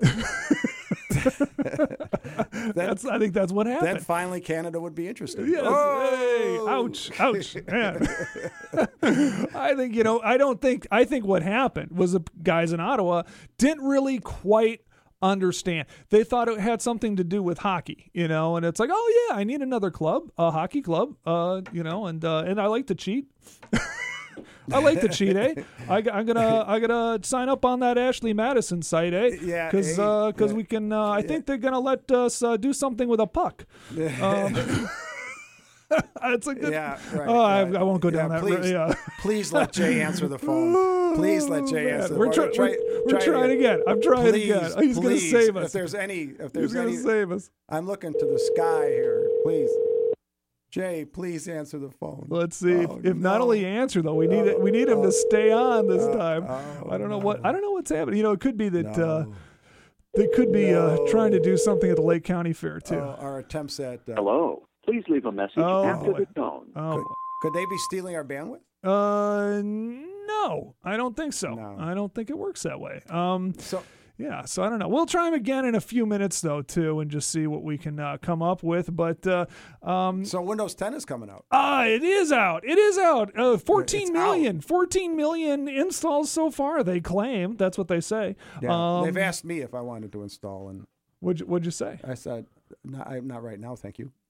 S2: That's. I think that's what
S6: then
S2: happened.
S6: finally Canada would be interested.
S2: Yes.
S6: Oh!
S2: Hey, ouch, ouch. Man. I think, you know, I don't think, I think what happened was the guys in Ottawa didn't really quite understand. They thought it had something to do with hockey, you know, and it's like, oh yeah, I need another club, a hockey club, uh, you know, and, uh, and I like to cheat. I like to cheat, eh? I, I'm gonna, I'm gonna sign up on that Ashley Madison site, eh?
S6: Yeah,
S2: because,
S6: eh?
S2: because
S6: Yeah.
S2: we can. Uh, I think they're gonna let us uh, do something with a puck. Um, it's a good.
S6: Yeah, right.
S2: Oh, I,
S6: right.
S2: I won't go down
S6: Yeah,
S2: that
S6: please,
S2: road. Yeah.
S6: please let Jay answer the phone. Please let Jay
S2: Oh, man.
S6: answer.
S2: We're,
S6: or
S2: try,
S6: try-
S2: we're, we're
S6: try it
S2: trying again. I'm trying
S6: Please,
S2: again. He's going to
S6: please,
S2: save us.
S6: If there's any, if
S2: He's
S6: there's
S2: going
S6: any,
S2: to save us.
S6: I'm looking to the sky here. Please, Jay, please answer the phone.
S2: Let's see
S6: Oh,
S2: if, if not
S6: no.
S2: only answer though, we need it. We need him to stay on this
S6: Uh,
S2: time.
S6: oh,
S2: I don't know
S6: no.
S2: what. I don't know what's happening. You know, it could be that uh,
S6: No.
S2: they could be uh,
S6: No.
S2: trying to do something at the Lake County Fair too.
S6: Uh, our attempts at uh,
S8: Hello. Please leave a message
S2: Oh,
S8: after
S2: boy.
S8: the tone.
S2: oh.
S6: could, could they be stealing our bandwidth?
S2: Uh, no, I don't think so.
S6: No.
S2: I don't think it works that way. Um,
S6: So
S2: yeah, so I don't know. We'll try him again in a few minutes though, too, and just see what we can uh, come up with. But uh, um,
S6: so Windows ten is coming out.
S2: ah, it is out. It is out. Uh, fourteen
S6: It's
S2: million, fourteen million installs so far. They claim that's what they say.
S6: Yeah.
S2: Um,
S6: They've asked me if I wanted to install, and
S2: what'd you, what'd you say?
S6: I said, "No, I'm not right now, thank you."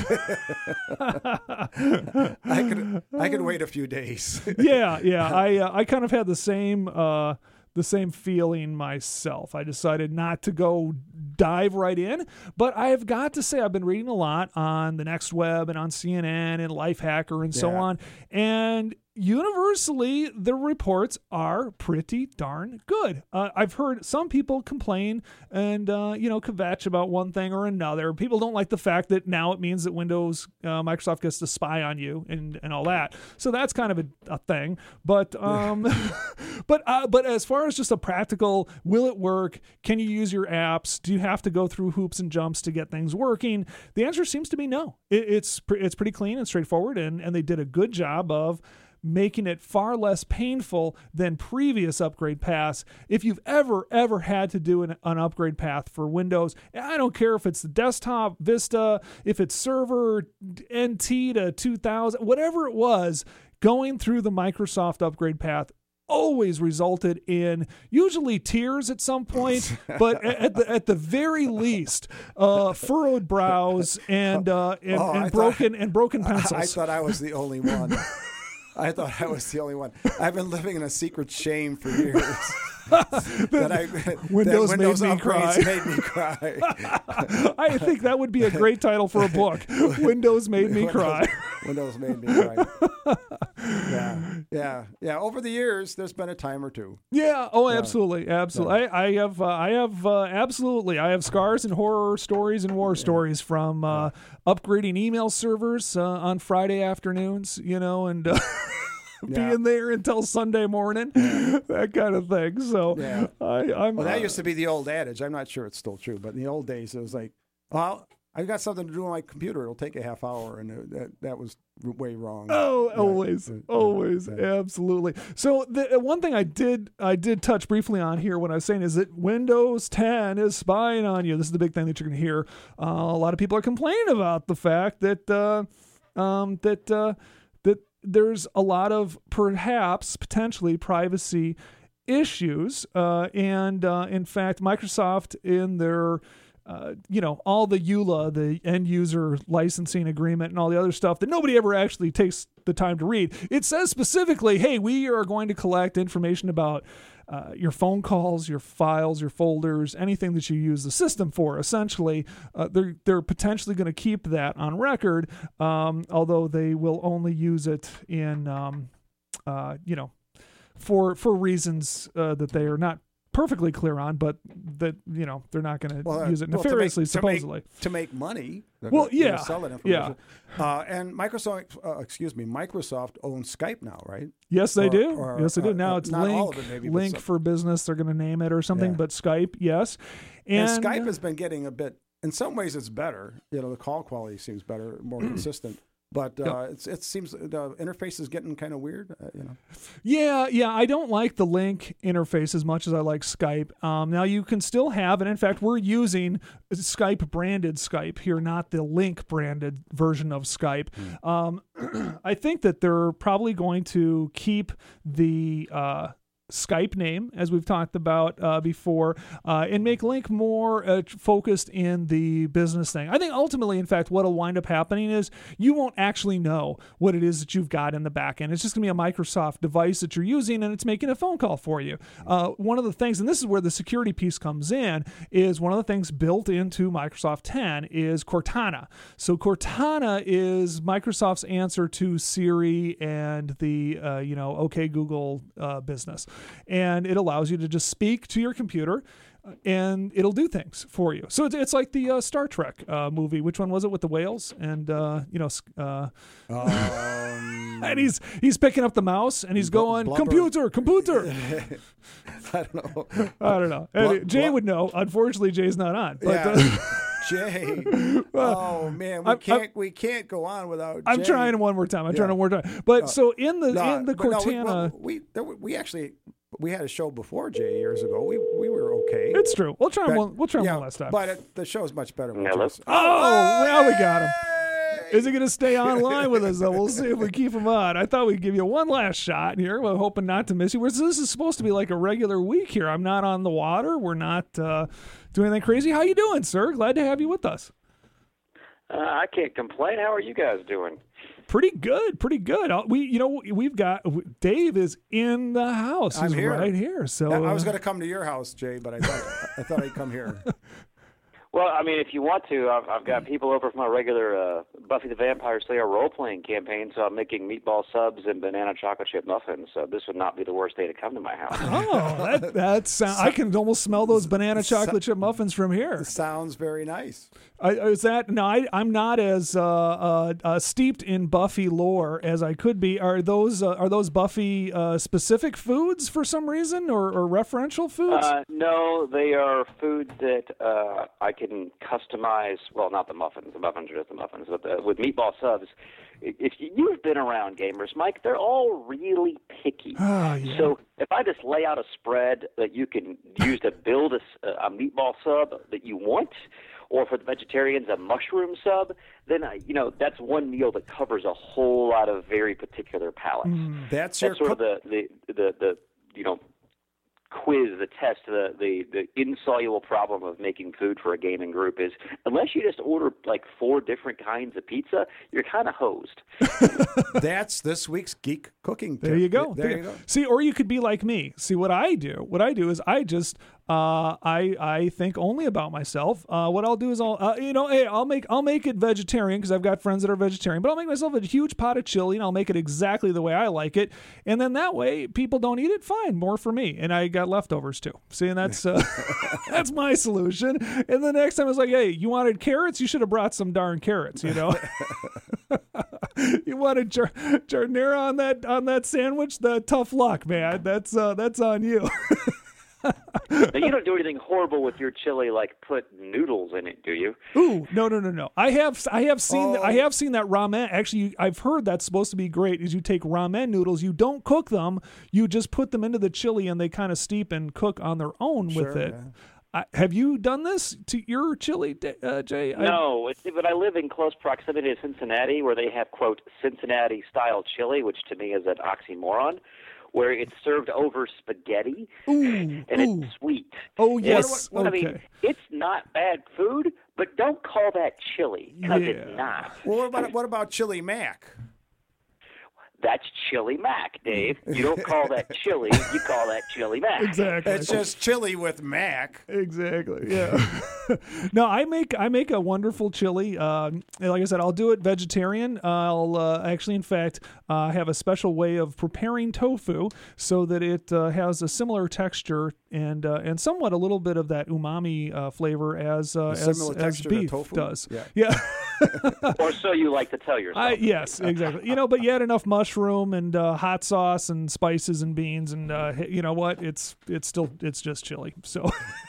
S6: I could I could wait a few days.
S2: yeah, yeah. I uh, I kind of had the same uh, the same feeling myself. I decided not to go dive right in, but I've got to say I've been reading a lot on the Next Web and on C N N and Lifehacker and so
S6: Yeah.
S2: on, and universally the reports are pretty darn good. Uh, I've heard some people complain and uh, you know kvetch about one thing or another. People don't like the fact that now it means that Windows uh, Microsoft gets to spy on you and, and all that. So that's kind of a, a thing. But um, but uh, but as far as just a practical, will it work? Can you use your apps? Do you have to go through hoops and jumps to get things working? The answer seems to be no. It, it's pre- it's pretty clean and straightforward, and and they did a good job of making it far less painful than previous upgrade paths. If you've ever, ever had to do an, an upgrade path for Windows, I don't care if it's the desktop, Vista, if it's server, N T to two thousand, whatever it was, going through the Microsoft upgrade path always resulted in usually tears at some point, but at, at the at the very least, uh, furrowed brows and uh, and,
S6: Oh, I
S2: and
S6: thought-
S2: broken and broken pencils.
S6: I thought I was the only one. I thought I was the only one. I've been living in a secret shame for years. that I,
S2: Windows
S6: that
S2: made
S6: Windows
S2: me
S6: upgrades
S2: cry.
S6: made me cry.
S2: I think that would be a great title for a book. Windows made me
S6: Windows-
S2: cry.
S6: Windows made me cry. yeah, yeah, yeah. Over the years, there's been a time or two.
S2: Yeah. Oh, absolutely, absolutely. I, I have, uh, I have, uh, absolutely. I have scars and horror stories and war stories from uh, upgrading email servers uh, on Friday afternoons. You know, and. Uh,
S6: Yeah.
S2: being there until Sunday morning, that kind of thing. So
S6: Yeah.
S2: I, I'm.
S6: Well, that
S2: uh,
S6: used to be the old adage. I'm not sure it's still true, but in the old days, it was like, well, I've got something to do on my computer. It'll take a half hour, and it, that that was r- way wrong.
S2: Oh,
S6: Yeah.
S2: always,
S6: Yeah.
S2: always,
S6: Yeah.
S2: absolutely. So the uh, one thing I did, I did touch briefly on here when I was saying is that Windows ten is spying on you. This is the big thing that you're going to hear. Uh, a lot of people are complaining about the fact that uh, um, that uh, that there's a lot of perhaps potentially privacy issues, uh, and uh, in fact, Microsoft in their Uh, you know, all the E U L A, the end user licensing agreement and all the other stuff that nobody ever actually takes the time to read. It says specifically, hey, we are going to collect information about uh, your phone calls, your files, your folders, anything that you use the system for. Essentially, uh, they're, they're potentially going to keep that on record, um, although they will only use it in, um, uh, you know, for, for reasons uh, that they are not perfectly clear on, but that, you know, they're not going to
S6: Well, uh,
S2: use it
S6: well, to make-
S2: nefariously,
S6: to
S2: supposedly.
S6: make, to make money. They're
S2: Well,
S6: gonna- they're gonna
S2: yeah,
S6: sell that information. Uh, and Microsoft, uh, excuse me, Microsoft owns Skype now, right?
S2: Yes, they
S6: Or-
S2: do.
S6: or,
S2: yes, they do.
S6: uh,
S2: Now
S6: uh,
S2: it's
S6: not
S2: Link,
S6: all of it maybe, but
S2: Link
S6: some-
S2: for Business. They're going to name it or something,
S6: Yeah.
S2: but Skype, yes.
S6: And,
S2: And,
S6: Skype has been getting a bit. In some ways, it's better. You know, the call quality seems better, more consistent. But uh, it's, it seems the interface is getting kind of weird. Uh, you know.
S2: Yeah, yeah. I don't like the Link interface as much as I like Skype. Um, now you can still have, and in fact, we're using Skype branded Skype here, not the Link branded version of Skype.
S6: Hmm.
S2: Um, I think that they're probably going to keep the uh, Skype name, as we've talked about uh, before, uh, and make Link more uh, focused in the business thing. I think ultimately, in fact, what'll wind up happening is you won't actually know what it is that you've got in the back end. It's just going to be a Microsoft device that you're using, and it's making a phone call for you. Uh, one of the things, and this is where the security piece comes in, is one of the things built into Microsoft ten is Cortana. So Cortana is Microsoft's answer to Siri and the, uh, you know, OK Google uh, business. And it allows you to just speak to your computer uh, and it'll do things for you. So it's, it's like the uh, Star Trek uh, movie. Which one was it with the whales? And, uh, you know, uh,
S6: Um,
S2: and he's he's picking up the mouse and he's
S6: Bl-
S2: going,
S6: blubber.
S2: computer, computer.
S6: I don't know.
S2: I don't know.
S6: Bl-
S2: Anyway, Jay
S6: bl-
S2: would know. Unfortunately, Jay's not on. But,
S6: Yeah.
S2: uh,
S6: Jay. Oh man, we
S2: I'm-
S6: can't
S2: I'm-
S6: we can't go on without.
S2: I'm
S6: Jay.
S2: trying one more time. I'm
S6: Yeah.
S2: trying one more time. But so in the
S6: No,
S2: in the
S6: but no, we-
S2: Cortana,
S6: well, we there were- we actually we had a show before Jay years ago. We we were okay.
S2: it's true. We'll try
S6: But-
S2: one. We'll try
S6: yeah,
S2: one last time.
S6: But it, the show's much better. with
S8: Hello?
S6: Jay.
S2: Oh, well, we got him.
S6: Hey!
S2: Is he going to stay online with us, though? We'll see if we keep him on. I thought we'd give you one last shot here. We're hoping not to miss you. We're, this is supposed to be like a regular week here. I'm not on the water. We're not uh, doing anything crazy. How you doing, sir? Glad to have you with us.
S8: Uh, I can't complain. How are you guys doing?
S2: Pretty good, pretty good. Uh, We, you know, we've got Dave is in the house.
S6: I'm
S2: He's
S6: here.
S2: right here. So
S6: I was
S2: uh,
S6: going to come to your house, Jay, but I thought I thought I'd come here.
S8: Well, I mean, if you want to, I've, I've got people over from my regular uh, Buffy the Vampire Slayer role-playing campaign, so I'm making meatball subs and banana chocolate chip muffins, so this would not be the worst day to come to my house.
S2: oh, that that sound, I can almost smell those banana chocolate chip muffins from here.
S6: Sounds very nice.
S2: I, is that no? I, I'm not as uh, uh, uh, steeped in Buffy lore as I could be. Are those uh, are those Buffy uh, specific foods for some reason, or, or referential foods?
S8: Uh, no, they are foods that uh, I can customize. Well, not the muffins. The muffins are just the muffins. But the, with meatball subs, if you, you've been around gamers, Mike, they're all really picky.
S2: Ah, yeah.
S8: So if I just lay out a spread that you can use to build a, a meatball sub that you want, or for the vegetarians, a mushroom sub, then, uh, you know, that's one meal that covers a whole lot of very particular palates.
S2: Mm.
S6: That's your
S8: That's sort of
S6: cook-
S8: the, the, the, the, you know, quiz, the test, the, the, the insoluble problem of making food for a gaming group is unless you just order like four different kinds of pizza, you're kind of hosed.
S6: That's this week's geek cooking.
S2: There
S6: tip.
S2: you go.
S6: There you go.
S2: See, or you could be like me. See, what I do, what I do is I just uh, I I think only about myself. Uh, what I'll do is I'll uh, you know hey I'll make I'll make it vegetarian because I've got friends that are vegetarian, but I'll make myself a huge pot of chili and I'll make it exactly the way I like it, and then that way people don't eat it. Fine, more for me, and I got leftovers too. See, and that's uh, that's my solution. And the next time I was like, hey, you wanted carrots? You should have brought some darn carrots. You know, you wanted jar- jardinera on that on that sandwich? The tough luck, man. That's uh, that's on you.
S8: Now, you don't do anything horrible with your chili, like put noodles in it, do you?
S2: Ooh, no, no, no, no. I have, I have seen,
S6: Oh.
S2: I have seen that ramen. Actually, I've heard that's supposed to be great. Is you take ramen noodles, you don't cook them, you just put them into the chili, and they kind of steep and cook on their own with
S6: Sure,
S2: it.
S6: yeah.
S2: I, have you done this to your chili, uh, Jay? I-
S8: No, it's, but I live in close proximity to Cincinnati, where they have, quote, Cincinnati-style chili, which to me is an oxymoron, where it's served over spaghetti,
S2: Ooh,
S8: and
S2: ooh.
S8: it's sweet.
S2: Oh,
S8: And
S2: yes,
S8: I mean,
S2: okay.
S8: it's not bad food, but don't call that chili, because
S2: Yeah.
S8: it's not.
S6: Well, what about what about chili mac?
S8: That's chili mac, Dave. You don't call that chili, you call that chili mac.
S2: Exactly.
S6: It's just chili with mac.
S2: Exactly. Yeah. No, I make I make a wonderful chili. Um, and like I said, I'll do it vegetarian. I'll uh, actually, in fact, uh, have a special way of preparing tofu so that it uh, has a similar texture and uh, and somewhat a little bit of that umami uh, flavor as uh, as,
S6: similar
S2: as
S6: texture to
S2: beef
S6: tofu?
S2: does.
S6: Yeah.
S2: Yeah.
S8: Or so you like to tell yourself.
S2: I, yes, exactly. You know, but you had enough mushroom and uh, hot sauce and spices and beans, and uh, you know what? It's it's still it's just chili. So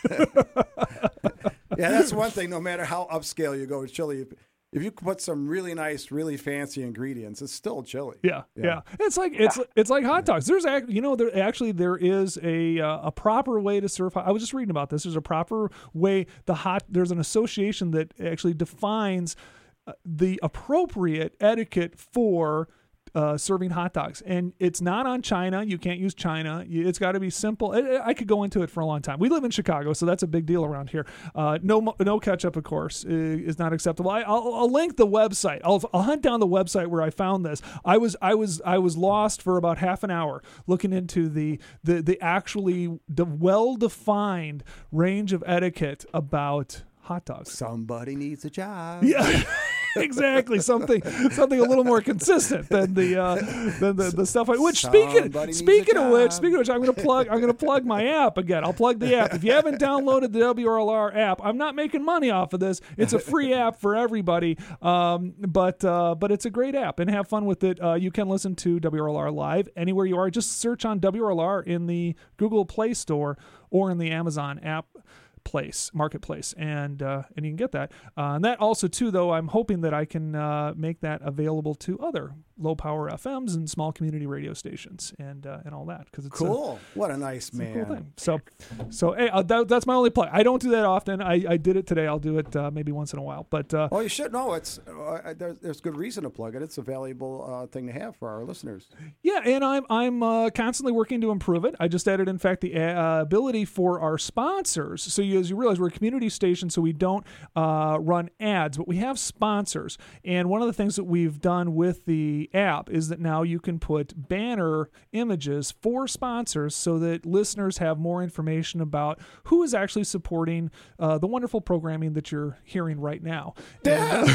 S6: Yeah, that's one thing. No matter how upscale you go with chili, if, if you put some really nice, really fancy ingredients, it's still chili.
S2: yeah, yeah,
S6: Yeah.
S2: It's like it's it's like hot dogs. There's act, you know, there actually there is a uh, a proper way to serve. hot- I was just reading about this. There's a proper way. The hot there's an association that actually defines uh, the appropriate etiquette for uh, serving hot dogs, and it's not on China. You can't use China. You- It's got to be simple. I, I could go into it for a long time. We live in Chicago, so that's a big deal around here. Uh, no, mo- no ketchup, of course, i- is not acceptable. I, I'll, I'll link the website. I'll, I'll hunt down the website where I found this. I was, I was, I was lost for about half an hour looking into the the the actually the well-defined range of etiquette about hot dogs.
S6: Somebody needs a job.
S2: Yeah, exactly. Something something a little more consistent than the uh, than the, the stuff. I, which speaking
S6: Somebody needs
S2: speaking
S6: a
S2: of which,
S6: job.
S2: speaking of which, I'm gonna plug I'm gonna plug my app again. I'll plug the app. If you haven't downloaded the W R L R app, I'm not making money off of this. It's a free app for everybody. Um, but uh, but it's a great app, and have fun with it. Uh, you can listen to W R L R live anywhere you are. Just search on W R L R in the Google Play Store or in the Amazon app place marketplace, and uh, and you can get that. Uh, and that also too, though, I'm hoping that I can uh, make that available to other low power F Ms and small community radio stations, and uh, and all that, because it's a-
S6: Cool. What a nice
S2: it's a
S6: man.
S2: cool thing. So, so hey, uh, that, that's my only plug. I don't do that often. I, I did it today. I'll do it uh, maybe once in a while. But uh,
S6: Oh, you should know. It's uh, there's, there's good reason to plug it. It's a valuable uh, thing to have for our listeners.
S2: yeah, and I'm I'm uh, constantly working to improve it. I just added, in fact, the uh, ability for our sponsors. So you, as you realize, we're a community station, so we don't uh, run ads, but we have sponsors. And one of the things that we've done with the app is that now you can put banner images for sponsors, so that listeners have more information about who is actually supporting uh, the wonderful programming that you're hearing right now. And,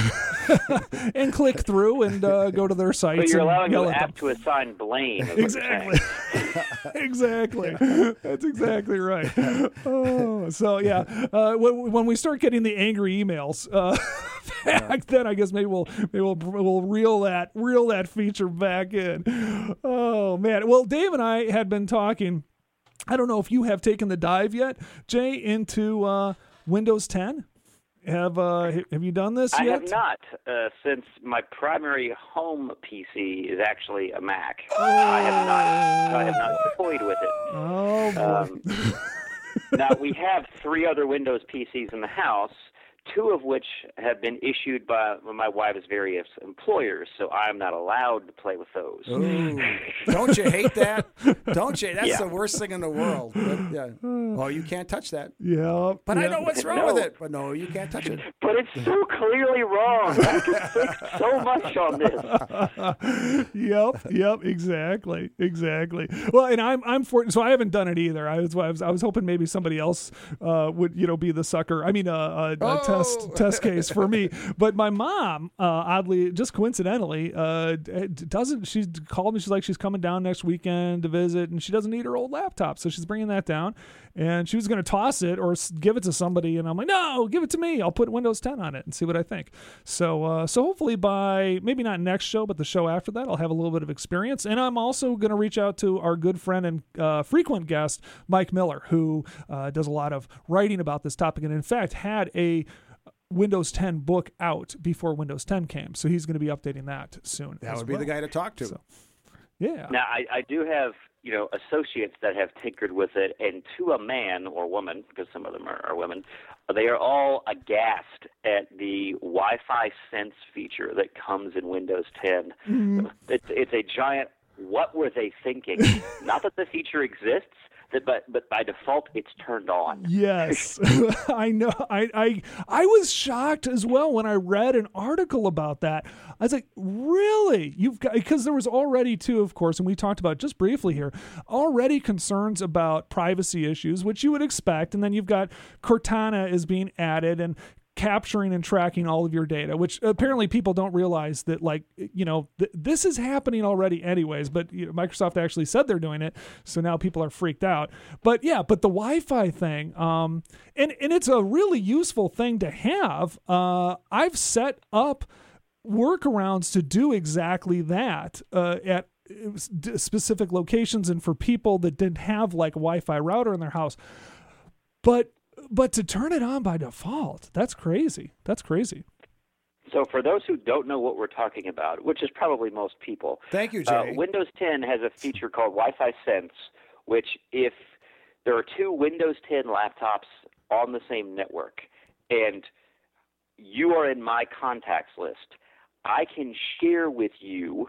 S2: and click through and uh, go to their
S8: So
S2: sites.
S8: you're
S2: and
S8: allowing
S2: yell
S8: the
S2: at them.
S8: app to assign blame. is what you're
S2: Exactly.
S8: saying.
S2: Exactly. That's exactly right. Oh, so yeah, uh, when, when we start getting the angry emails uh, back, then I guess maybe we'll maybe we'll we'll reel that reel that feature back in. Oh man. Well, Dave and I had been talking. I don't know if you have taken the dive yet, Jay, into uh, Windows ten. Have uh, have you done this
S8: I
S2: yet?
S8: have not, uh, since my primary home P C is actually a Mac. I have not. I have not toyed with it.
S2: Oh boy.
S8: Um, now we have three other Windows P Cs in the house. two of which have been issued by my wife's various employers, so I'm not allowed to play with those.
S6: Ooh. Don't you hate that? Don't you? That's
S8: Yeah.
S6: the worst thing in the world. But, yeah. Oh, you can't touch that.
S2: Yeah.
S6: But I
S2: yeah.
S6: know what's wrong
S8: No.
S6: with it. But no, you can't touch it.
S8: But it's so clearly wrong. I can fix so much on this.
S2: Yep, yep, exactly, exactly. Well, and I'm I'm for so I haven't done it either. I was I was, I was hoping maybe somebody else uh, would you know be the sucker. I mean, uh, a, a
S6: Oh.
S2: test test case for me. But my mom, uh, oddly, just coincidentally, uh, d- doesn't. She called me. She's like she's coming down next weekend to visit, and she doesn't need her old laptop, so she's bringing that down. And she was going to toss it or s- give it to somebody, and I'm like, no, give it to me. I'll put Windows ten on it and see what I think. So, uh, so hopefully by maybe not next show, but the show after that, I'll have a little bit of experience. And I'm also going to reach out to our good friend and uh, frequent guest, Mike Miller, who uh, does a lot of writing about this topic, and in fact had a Windows ten book out before Windows ten came. So he's going to be updating that soon.
S6: That
S2: as
S6: would be
S2: well.
S6: the guy to talk to.
S2: So, yeah.
S8: Now, I, I do have, you know, associates that have tinkered with it, and to a man or woman, because some of them are, are women, they are all aghast at the Wi-Fi Sense feature that comes in Windows ten.
S2: Mm-hmm.
S8: It's, it's a giant, what were they thinking? Not that the feature exists, that, but but by default, it's turned on.
S2: Yes, I know. I, I I was shocked as well when I read an article about that. I was like, really? You've got, because there was already too, of course, and we talked about it just briefly here, already concerns about privacy issues, which you would expect. And then you've got Cortana is being added and capturing and tracking all of your data, which apparently people don't realize that, like, you know, th- this is happening already anyways, but you know, Microsoft actually said they're doing it. So now people are freaked out. But yeah, but the Wi-Fi thing, um, and, and it's a really useful thing to have. Uh, I've set up workarounds to do exactly that uh, at specific locations and for people that didn't have like a Wi-Fi router in their house. But But to turn it on by default, that's crazy. That's crazy.
S8: So for those who don't know what we're talking about, which is probably most people,
S6: Thank you, Jay.
S8: uh, Windows ten has a feature called Wi-Fi Sense, which if there are two Windows ten laptops on the same network and you are in my contacts list, I can share with you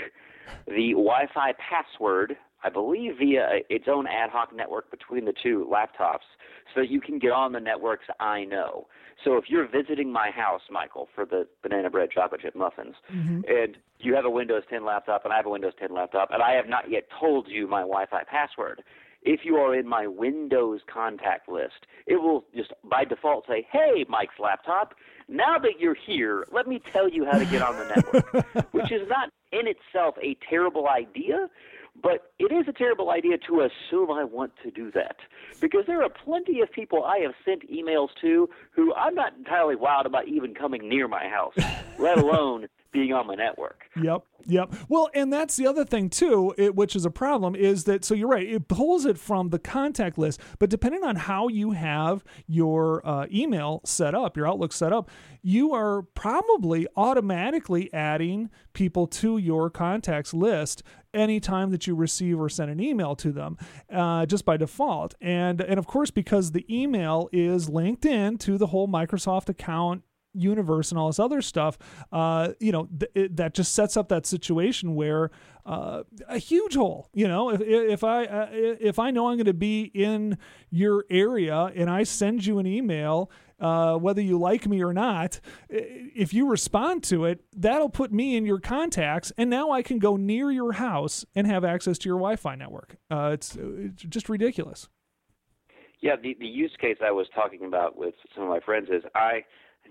S8: the Wi-Fi password, I believe via its own ad hoc network between the two laptops, so that you can get on the networks I know. So if you're visiting my house, Michael, for the banana bread chocolate chip muffins,
S2: Mm-hmm.
S8: and you have a Windows ten laptop and I have a Windows ten laptop, and I have not yet told you my Wi-Fi password, if you are in my Windows contact list, it will just by default say, hey, Mike's laptop, now that you're here, let me tell you how to get on the network, which is not in itself a terrible idea, but it is a terrible idea to assume I want to do that, because there are plenty of people I have sent emails to who I'm not entirely wild about even coming near my house, let alone being on my network.
S2: Yep, yep. Well, and that's the other thing too, it, which is a problem, is that, so you're right, it pulls it from the contact list, but depending on how you have your uh, email set up, your Outlook set up, you are probably automatically adding people to your contacts list anytime that you receive or send an email to them, uh, just by default. And, and of course, because the email is linked in to the whole Microsoft account universe and all this other stuff, uh, you know, th- it, that just sets up that situation where uh, a huge hole. You know, if if I uh, if I know I'm going to be in your area and I send you an email, uh, whether you like me or not, if you respond to it, that'll put me in your contacts, and now I can go near your house and have access to your Wi-Fi network. Uh, it's, it's just ridiculous.
S8: Yeah, the the use case I was talking about with some of my friends is I.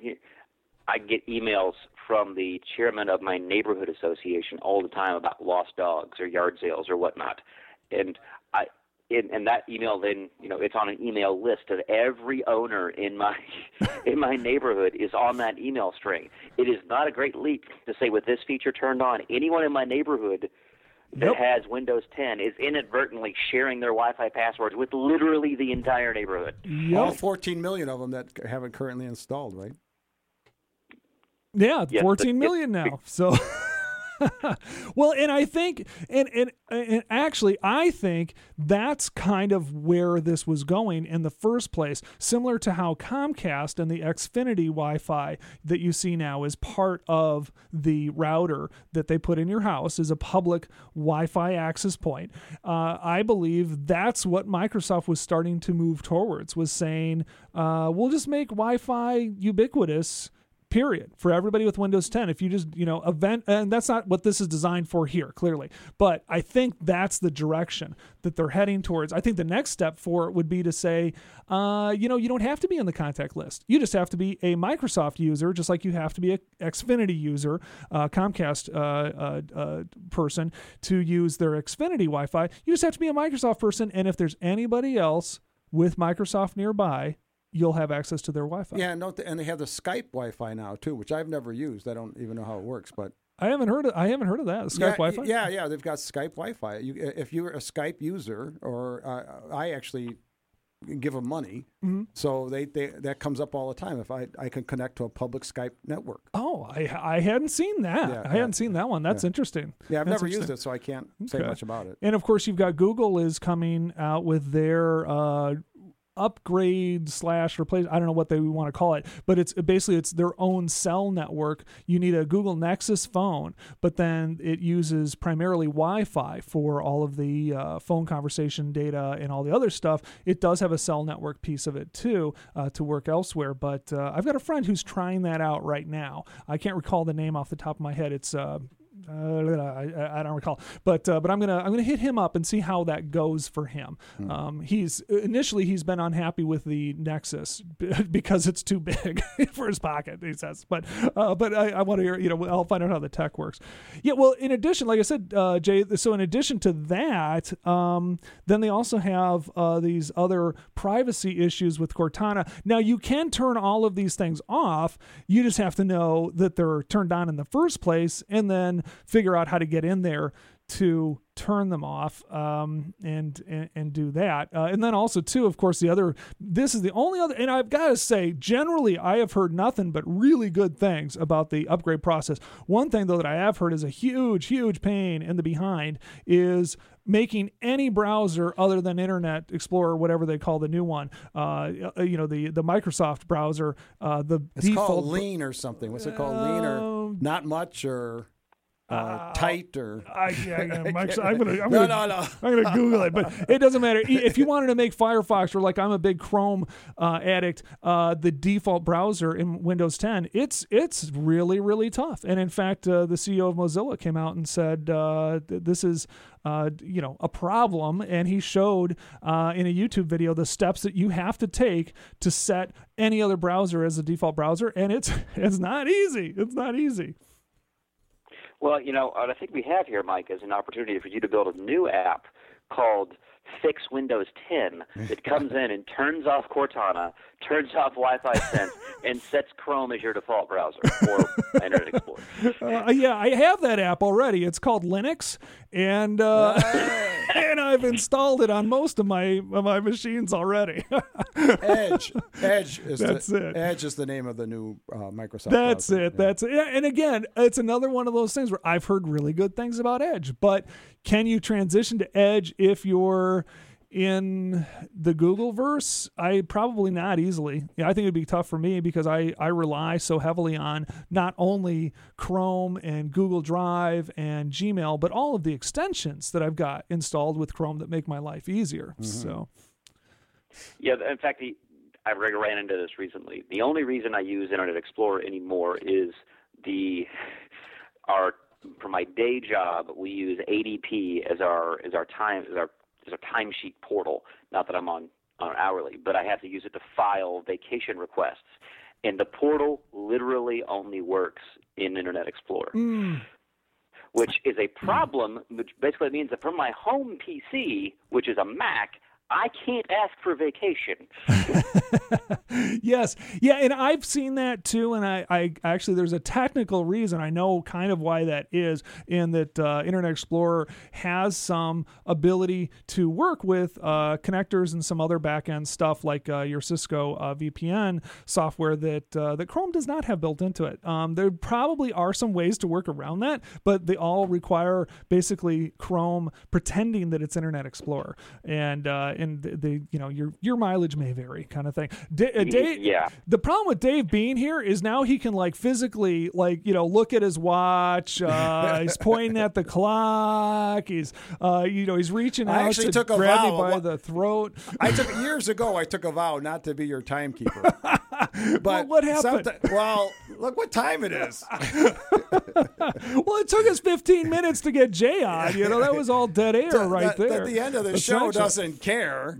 S8: I get emails from the chairman of my neighborhood association all the time about lost dogs or yard sales or whatnot, and I, in, and that email then, you know, it's on an email list of every owner in my in my neighborhood is on that email string. It is not a great leap to say with this feature turned on, anyone in my neighborhood that
S2: Yep.
S8: has Windows ten is inadvertently sharing their Wi-Fi passwords with literally the entire neighborhood.
S6: All
S2: Yep.
S6: fourteen million of them that haven't currently installed, right?
S2: Yeah,
S8: Yes,
S2: fourteen
S8: but-
S2: million now. So Well, and I think, and, and and actually, I think that's kind of where this was going in the first place. Similar to how Comcast and the Xfinity Wi-Fi that you see now is part of the router that they put in your house is a public Wi-Fi access point. Uh, I believe that's what Microsoft was starting to move towards. Was saying, uh, we'll just make Wi-Fi ubiquitous. Period. For everybody with Windows ten, if you just, you know, event, and that's not what this is designed for here, clearly. But I think that's the direction that they're heading towards. I think the next step for it would be to say, uh, you know, you don't have to be on the contact list. You just have to be a Microsoft user, just like you have to be a Xfinity user, uh, Comcast uh, uh, uh, person to use their Xfinity Wi-Fi. You just have to be a Microsoft person, and if there's anybody else with Microsoft nearby, you'll have access to their Wi-Fi.
S6: Yeah, no, and they have the Skype Wi-Fi now too, which I've never used. I don't even know how it works, but
S2: I haven't heard of I haven't heard of that. Skype
S6: yeah,
S2: Wi-Fi.
S6: Yeah, yeah, they've got Skype Wi-Fi. You, if you're a Skype user, or uh, I actually give them money,
S2: mm-hmm.
S6: so they, they that comes up all the time. If I, I can connect to a public Skype network.
S2: Oh, I I hadn't seen that.
S6: Yeah,
S2: I
S6: yeah.
S2: hadn't seen that one. That's
S6: Yeah.
S2: interesting.
S6: Yeah, I've
S2: That's
S6: never used it, so I can't say
S2: Okay.
S6: much about it.
S2: And of course, you've got Google is coming out with their uh, upgrade slash replace. I don't know what they want to call it, but it's basically it's their own cell network. You need a Google Nexus phone, but then it uses primarily Wi-Fi for all of the uh, phone conversation data and all the other stuff. It does have a cell network piece of it too uh, to work elsewhere. But uh, I've got a friend who's trying that out right now. I can't recall the name off the top of my head. It's uh, Uh, I, I don't recall, but uh, but I'm gonna I'm gonna hit him up and see how that goes for him.
S6: Hmm.
S2: Um, he's initially he's been unhappy with the Nexus because it's too big for his pocket. He says, but uh, but I, I want to hear, you know, I'll find out how the tech works. Yeah, well, in addition, like I said, uh, Jay. So in addition to that, um, then they also have uh, these other privacy issues with Cortana. Now you can turn all of these things off. You just have to know that they're turned on in the first place, and then figure out how to get in there to turn them off um, and, and and do that. Uh, and then also, too, of course, the other, this is the only other, and I've got to say, generally, I have heard nothing but really good things about the upgrade process. One thing, though, that I have heard is a huge, huge pain in the behind is making any browser other than Internet Explorer, whatever they call the new one, uh, you know, the, the Microsoft browser, uh, the
S6: It's
S2: default.
S6: called Lean or something. What's it called? Lean or Not Much or... Uh, uh, tight or
S2: I, yeah, yeah, Mike, I'm gonna, I'm
S6: no,
S2: gonna,
S6: no, no.
S2: I'm gonna Google it, but it doesn't matter. If you wanted to make Firefox, or like I'm a big Chrome uh, addict, uh, the default browser in Windows ten, it's it's really really tough. And in fact, uh, the C E O of Mozilla came out and said uh, th- this is uh, you know a problem, and he showed uh, in a YouTube video the steps that you have to take to set any other browser as a default browser, and it's it's not easy. It's not easy.
S8: Well, you know, what I think we have here, Mike, is an opportunity for you to build a new app called Fix Windows ten that comes in and turns off Cortana, turns off Wi-Fi Sense, and sets Chrome as your default browser or Internet Explorer.
S2: Uh, yeah, I have that app already. It's called Linux, and uh, and I've installed it on most of my of my machines already.
S6: Edge, Edge is
S2: That's
S6: the,
S2: it.
S6: Edge is the name of the new uh, Microsoft.
S2: That's
S6: browser.
S2: it. That's it. Yeah, and again, it's another one of those things where I've heard really good things about Edge, but can you transition to Edge if you're in the Google verse? I probably not easily. Yeah, I think it'd be tough for me because I, I rely so heavily on not only Chrome and Google Drive and Gmail, but all of the extensions that I've got installed with Chrome that make my life easier. Mm-hmm. So,
S8: yeah, in fact, the, I ran into this recently. The only reason I use Internet Explorer anymore is the our for my day job we use A D P as our as our time as our as our timesheet portal. Not that I'm on on hourly, but I have to use it to file vacation requests, and the portal literally only works in Internet Explorer.
S2: Mm.
S8: Which is a problem, which basically means that from my home P C, which is a Mac, I can't ask for vacation.
S2: Yes. Yeah, and I've seen that too, and I, I actually, there's a technical reason. I know kind of why that is, in that uh, Internet Explorer has some ability to work with uh, connectors and some other back-end stuff like uh, your Cisco uh, V P N software that uh, that Chrome does not have built into it. Um, there probably are some ways to work around that, but they all require basically Chrome pretending that it's Internet Explorer, and uh, and the you know your your mileage may vary, kind of thing. D- uh, Dave,
S8: Yeah.
S2: The problem with Dave being here is now he can like physically like you know look at his watch. Uh, he's pointing at the clock. He's uh, you know he's reaching
S6: I
S2: out
S6: actually
S2: to
S6: took a
S2: grab
S6: vow.
S2: me by
S6: What-
S2: the throat.
S6: I took years ago. I took a vow not to be your timekeeper. But
S2: Well, what happened?
S6: someti- Well, look what time it is.
S2: Well, it took us fifteen minutes to get Jay on. You know that was all dead air
S6: The-
S2: right
S6: the-
S2: there.
S6: The, the end of the show
S2: Essentially.
S6: doesn't care.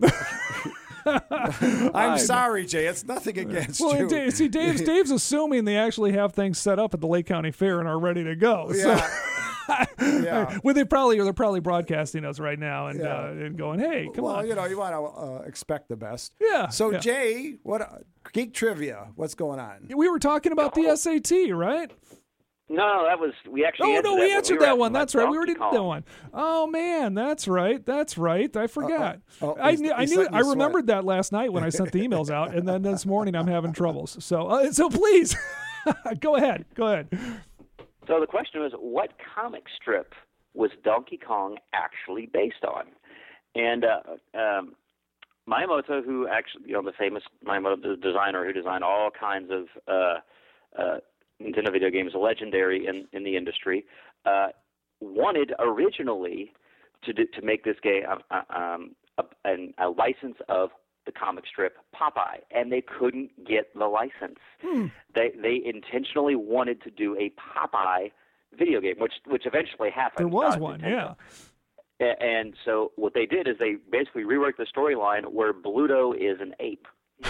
S6: I'm sorry, Jay. It's nothing against
S2: Well,
S6: you.
S2: and Dave, see, Dave's Dave's assuming they actually have things set up at the Lake County Fair and are ready to go. So,
S6: Yeah. Yeah.
S2: well, they probably they're probably broadcasting us right now and
S6: Yeah.
S2: uh, and going, hey, come
S6: well,
S2: on.
S6: you know, you want to uh, expect the best.
S2: Yeah,
S6: So,
S2: yeah.
S6: Jay, what uh, geek trivia? What's going on?
S2: We were talking about the S A T, right?
S8: No, that was we actually.
S2: Oh
S8: answered
S2: no,
S8: that
S2: we
S8: one.
S2: answered
S8: were
S2: that one.
S8: asking about
S2: That's right. We
S8: Donkey
S2: already did
S8: Kong.
S2: that one. Oh man, that's right. That's right. I forgot.
S6: oh,
S2: I
S6: he's-
S2: knew. I
S6: he's
S2: knew.
S6: letting
S2: I
S6: you sweat.
S2: remembered that last night when I sent the emails out, and then this morning I'm having troubles. So, uh, so please, go ahead. Go ahead.
S8: So the question was, what comic strip was Donkey Kong actually based on? And uh, um, Miyamoto, who actually, you know, the famous Miyamoto the designer who designed all kinds of uh, uh, Nintendo video games, legendary in, in the industry, uh, wanted originally to do, to make this game uh, um, a, an, a license of the comic strip Popeye, and they couldn't get the license.
S2: Hmm.
S8: They they intentionally wanted to do a Popeye video game, which which eventually happened.
S2: There was
S8: uh,
S2: one.
S8: Nintendo.
S2: Yeah.
S8: A- And so what they did is they basically reworked the storyline where Bluto is an ape.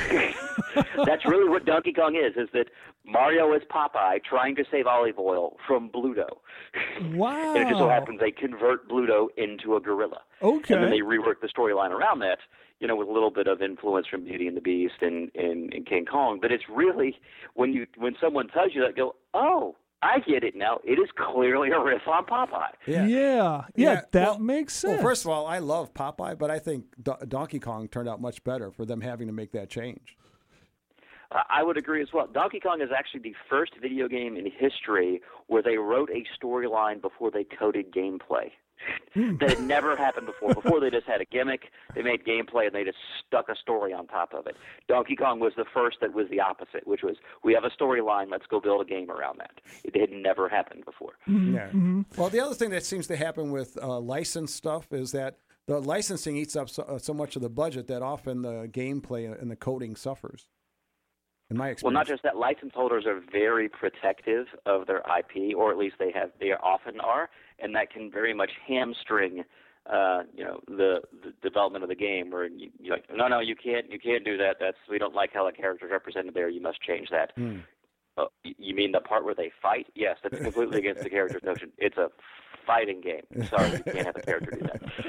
S8: That's really what Donkey Kong is, is that Mario is Popeye trying to save olive oil from Bluto.
S2: Wow.
S8: And it just so happens they convert Bluto into a gorilla.
S2: Okay.
S8: And then they rework the storyline around that, you know, with a little bit of influence from Beauty and the Beast and, and, and King Kong. But it's really, when you when someone tells you that, go, oh, I get it now. It is clearly a riff on Popeye.
S2: Yeah. Yeah. Yeah. that
S6: well-
S2: makes sense.
S6: Well, first of all, I love Popeye, but I think Do- Donkey Kong turned out much better for them having to make that change.
S8: Uh, I would agree as well. Donkey Kong is actually the first video game in history where they wrote a storyline before they coded gameplay. That had never happened before. Before they just had a gimmick, they made gameplay, and they just stuck a story on top of it. Donkey Kong was the first that was the opposite, which was, we have a storyline, let's go build a game around that. It had never happened before.
S6: Yeah. Well, the other thing that seems to happen with uh, licensed stuff is that the licensing eats up so, uh, so much of the budget that often the gameplay and the coding suffers. In my experience.
S8: Well, not just that, license holders are very protective of their I P, or at least they have, they often are, and that can very much hamstring, uh, you know, the, the development of the game. Where you, you're like, no, no, you can't, you can't do that. That's we don't like how the character's represented there. You must change that.
S6: Hmm.
S8: Uh, y- you mean the part where they fight? Yes, that's completely against the character's notion. It's a fighting game. Sorry, you can't have a character do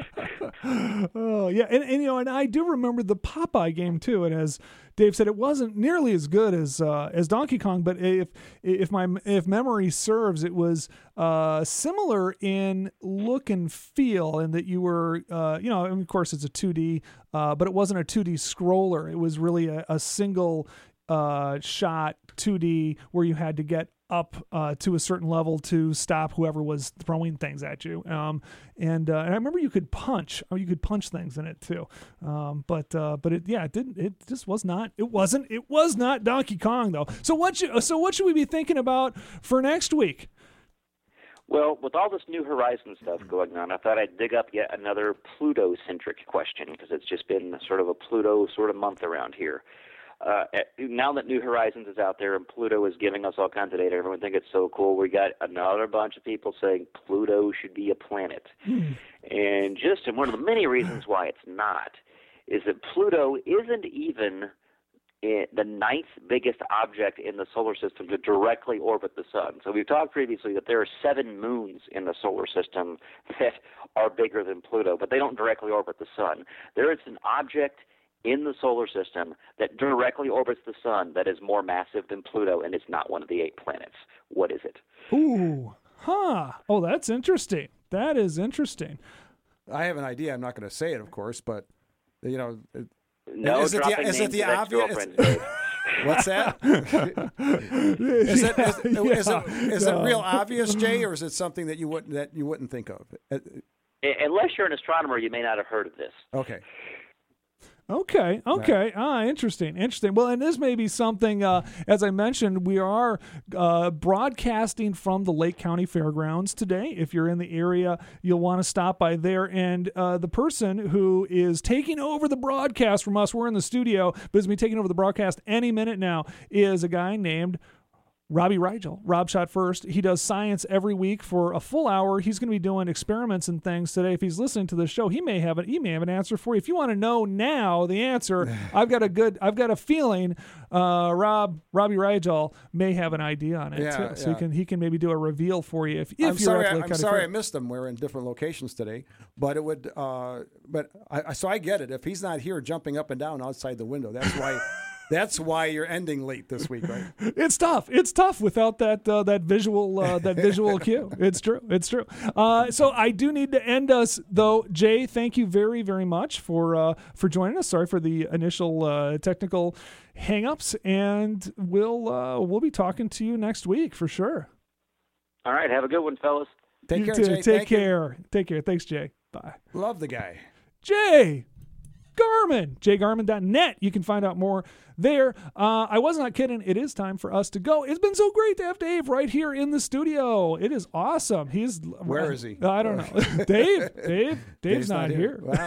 S8: that.
S2: Oh yeah, and, and you know, and I do remember the Popeye game too. And as Dave said, it wasn't nearly as good as uh, as Donkey Kong, but if if my if memory serves, it was uh, similar in look and feel, and that you were, uh, you know, and of course it's a two D, uh, but it wasn't a two D scroller. It was really a, a single uh, shot two D where you had to get up uh, to a certain level to stop whoever was throwing things at you. Um, and, uh, and I remember you could punch, or you could punch things in it too. Um, but uh, but it yeah, it didn't. It just was not. It wasn't. It was not Donkey Kong though. So what should so what should we be thinking about for next week?
S8: Well, with all this New Horizons stuff going on, I thought I'd dig up yet another Pluto-centric question, because it's just been sort of a Pluto sort of month around here. Uh, now that New Horizons is out there and Pluto is giving us all kinds of data, everyone thinks it's so cool. We got another bunch of people saying Pluto should be a planet.
S2: Mm.
S8: And just and one of the many reasons why it's not is that Pluto isn't even i- the ninth biggest object in the solar system to directly orbit the sun. So we've talked previously that there are seven moons in the solar system that are bigger than Pluto, but they don't directly orbit the sun. There is an object in the solar system that directly orbits the sun that is more massive than Pluto, and it's not one of the eight planets. What is it?
S2: Ooh, huh. Oh, that's interesting. That is interesting.
S6: I have an idea. I'm not going to say it, of course, but you know, it,
S8: No,
S6: is it the,
S8: dropping
S6: is it
S8: names
S6: the
S8: of
S6: obvious?
S8: ex-girlfriends, Dave.
S6: What's that? is it is, is it is it real obvious, Jay, or is it something that you wouldn't that you wouldn't think of? Uh,
S8: Unless you're an astronomer, you may not have heard of this.
S6: Okay.
S2: Okay. Okay. Ah, interesting. Interesting. Well, and this may be something, uh, as I mentioned, we are uh, broadcasting from the Lake County Fairgrounds today. If you're in the area, you'll want to stop by there. And uh, the person who is taking over the broadcast from us, we're in the studio, but is going to be taking over the broadcast any minute now, is a guy named Robbie Rigel. Rob Shot First. He does science every week for a full hour. He's going to be doing experiments and things today. If he's listening to the show, he may have an he may have an answer for you. If you want to know now the answer, I've got a good I've got a feeling uh, Rob Robbie Rigel may have an idea on it
S6: Yeah,
S2: too. So
S6: yeah.
S2: he can he can maybe do a reveal for you. If, if
S6: I'm
S2: you're
S6: sorry,
S2: at
S6: I,
S2: Lake
S6: I'm
S2: County
S6: sorry I
S2: Fair.
S6: missed them. We're in different locations today, but it would. Uh, but I, I so I get it. If he's not here jumping up and down outside the window, that's why. That's why you're ending late this week, right?
S2: It's tough. It's tough without that uh, that visual uh, that visual cue. It's true. It's true. Uh, so I do need to end us though. Jay, thank you very very much for uh, for joining us. Sorry for the initial uh, technical hangups, and we'll uh, we'll be talking to you next week for sure.
S8: All right, have a good one, fellas.
S6: Take
S2: you
S6: care,
S2: too.
S6: Jay.
S2: Take
S6: Thank you.
S2: care. Take care. Thanks, Jay. Bye.
S6: Love the guy.
S2: Jay Garman, jay garman dot net. You can find out more there. Uh, I was not kidding. It is time for us to go. It's been so great to have Dave right here in the studio. It is awesome. He's
S6: Where is he?
S2: I don't know. Dave, Dave, Dave's, not, here.
S6: Wow.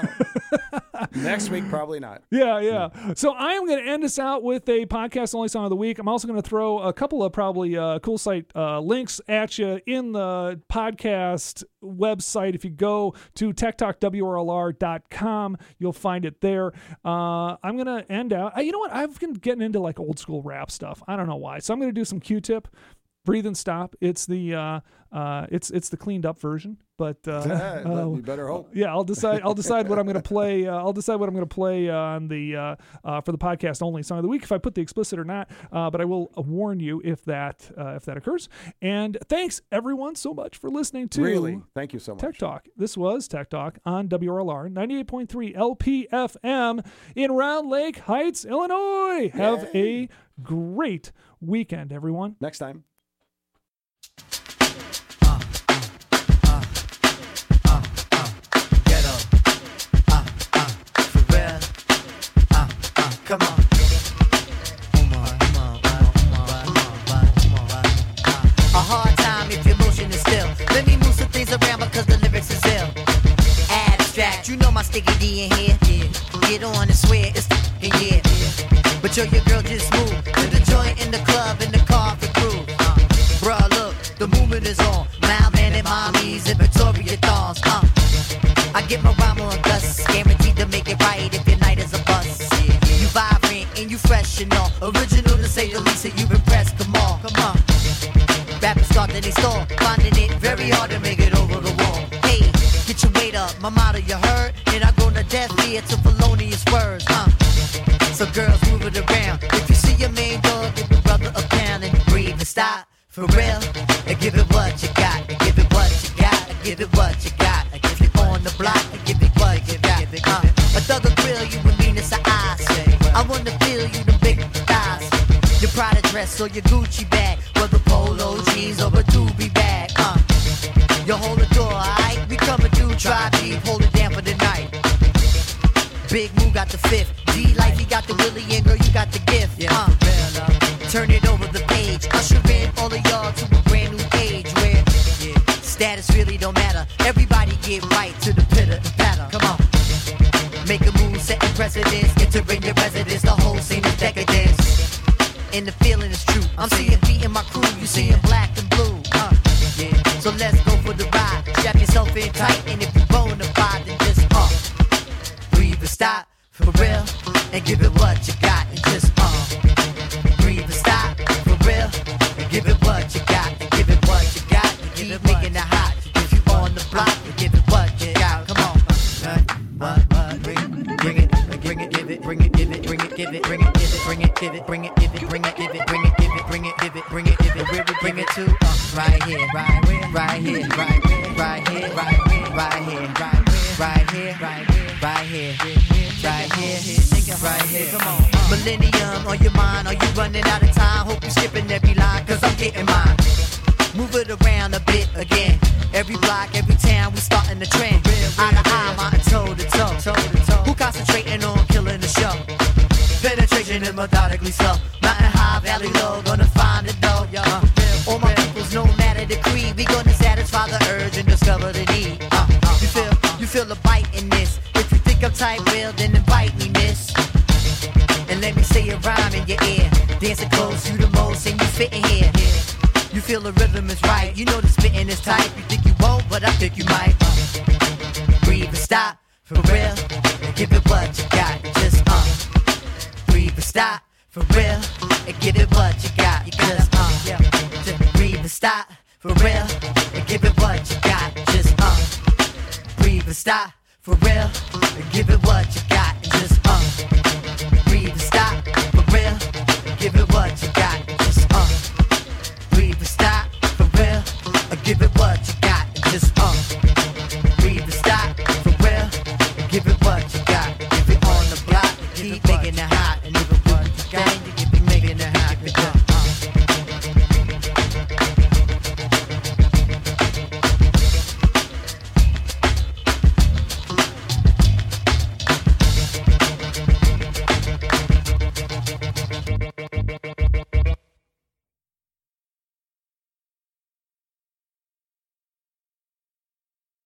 S6: Next week, probably not.
S2: Yeah, yeah. So I am going to end us out with a podcast only song of the week. I'm also going to throw a couple of probably uh, cool site uh, links at you in the podcast website. If you go to tech talk w r l r dot com, you'll find it there. Uh, I'm going to end out. Uh, you know what? I've been getting into like old school rap stuff. I don't know why. So I'm going to do some Q-Tip. Breathe and Stop. It's the uh, uh, it's it's the cleaned up version, but uh, uh,
S6: you better hope.
S2: yeah, I'll decide. I'll decide what I'm going to play. Uh, I'll decide what I'm going to play on the uh, uh, for the podcast only song of the week if I put the explicit or not. Uh, but I will warn you if that uh, if that occurs. And thanks everyone so much for listening to
S6: Really, thank you so much.
S2: Tech Talk. This was Tech Talk on W R L R ninety-eight point three L P F M in Round Lake Heights, Illinois. Have a great weekend, everyone.
S6: Next time.
S9: Come on. A hard time if your motion is still. Let me move some things around because the lyrics is ill. Abstract, you know my sticky D in here. Get on and swear it's the yeah. But yo, your girl just moved to the joint in the club in the car for crew. Uh, bruh, look, the movement is on. Mild man and mommies and Victoria dolls. Uh, I get my rhyme on dust, guaranteed to make it right if your night is a bust. You vibrant and you fresh and all. Original to say the least, and you've impressed them all. Come on. Rappers start in they store, finding it very hard to make it over the wall. Hey, get your weight up, my motto you heard. And I go to death ear to felonious words. Uh. So girls move it around. If you see your main dog, give your brother a pound and breathe and stop. For real, and give it what you got. And give it what you got. And give it what you got. And give it on the block. And give it what you got. Uh. A thug will grill you with meanness of eyes. I wanna feel you, the big thighs. Your Prada dress or your Gucci bag, whether polo jeans or a doobie bag. Uh, you hold the door, alright? We coming through, try deep, hold it down for the night. Big Moo got the fifth, D Life, he got the Willie, and girl, you got the gift. Uh, turn it over the page, usher in all of y'all to a brand new age where yeah, status really don't matter. Everybody get right to the pitter and patter. Come on. Make a move, setting precedence, entering your residence, the whole scene is decadence. And the feeling is true. I'm seeing beating my crew, you seeing black and blue. Uh, yeah. So let's go for the ride. Strap yourself in tight, and if you're bona fide, then just uh, breathe and stop for real, and give it what you got, and just uh. bring it, if it really bring it to uh, right here, right here, right here, right here, right here, right here, right here, right here, right here, right here, right here, right here. Come on, Millennium on your mind, are you running out of time? Hope you skipping every line, cause I'm getting mine. Move it around a bit again. Every block, every town, we starting the trend. Eye to eye, mountain toe to toe. Who concentrating on killing the show? Penetration is methodically slow. Mountain high, valley low, gonna find the dough. Uh, all my peoples, no matter the creed, we gonna satisfy the urge and discover the need. Uh, you feel, you feel a bite in this. If you think I'm tight, well, then invite me, miss. And let me say a rhyme in your ear. Dancing close, you the most, and you fitting here. You feel the rhythm is right. You know the spitting is tight. You think you won't, but I think you might. Uh, breathe and stop, for real. And give it what you got. Just uh. Breathe and stop, for real. And give it what you got. You just uh. Yeah. Just breathe and stop, for real. And give it what you got. Just uh. Breathe and stop, for real. And give it what you got. Just uh. Breathe and stop, for real. And give it what you got. Just uh. Breathe and stop, for real, or give it what you got, and just uh. Breathe and stop, for real, or give it what you got. If it on the block, keep making it hot.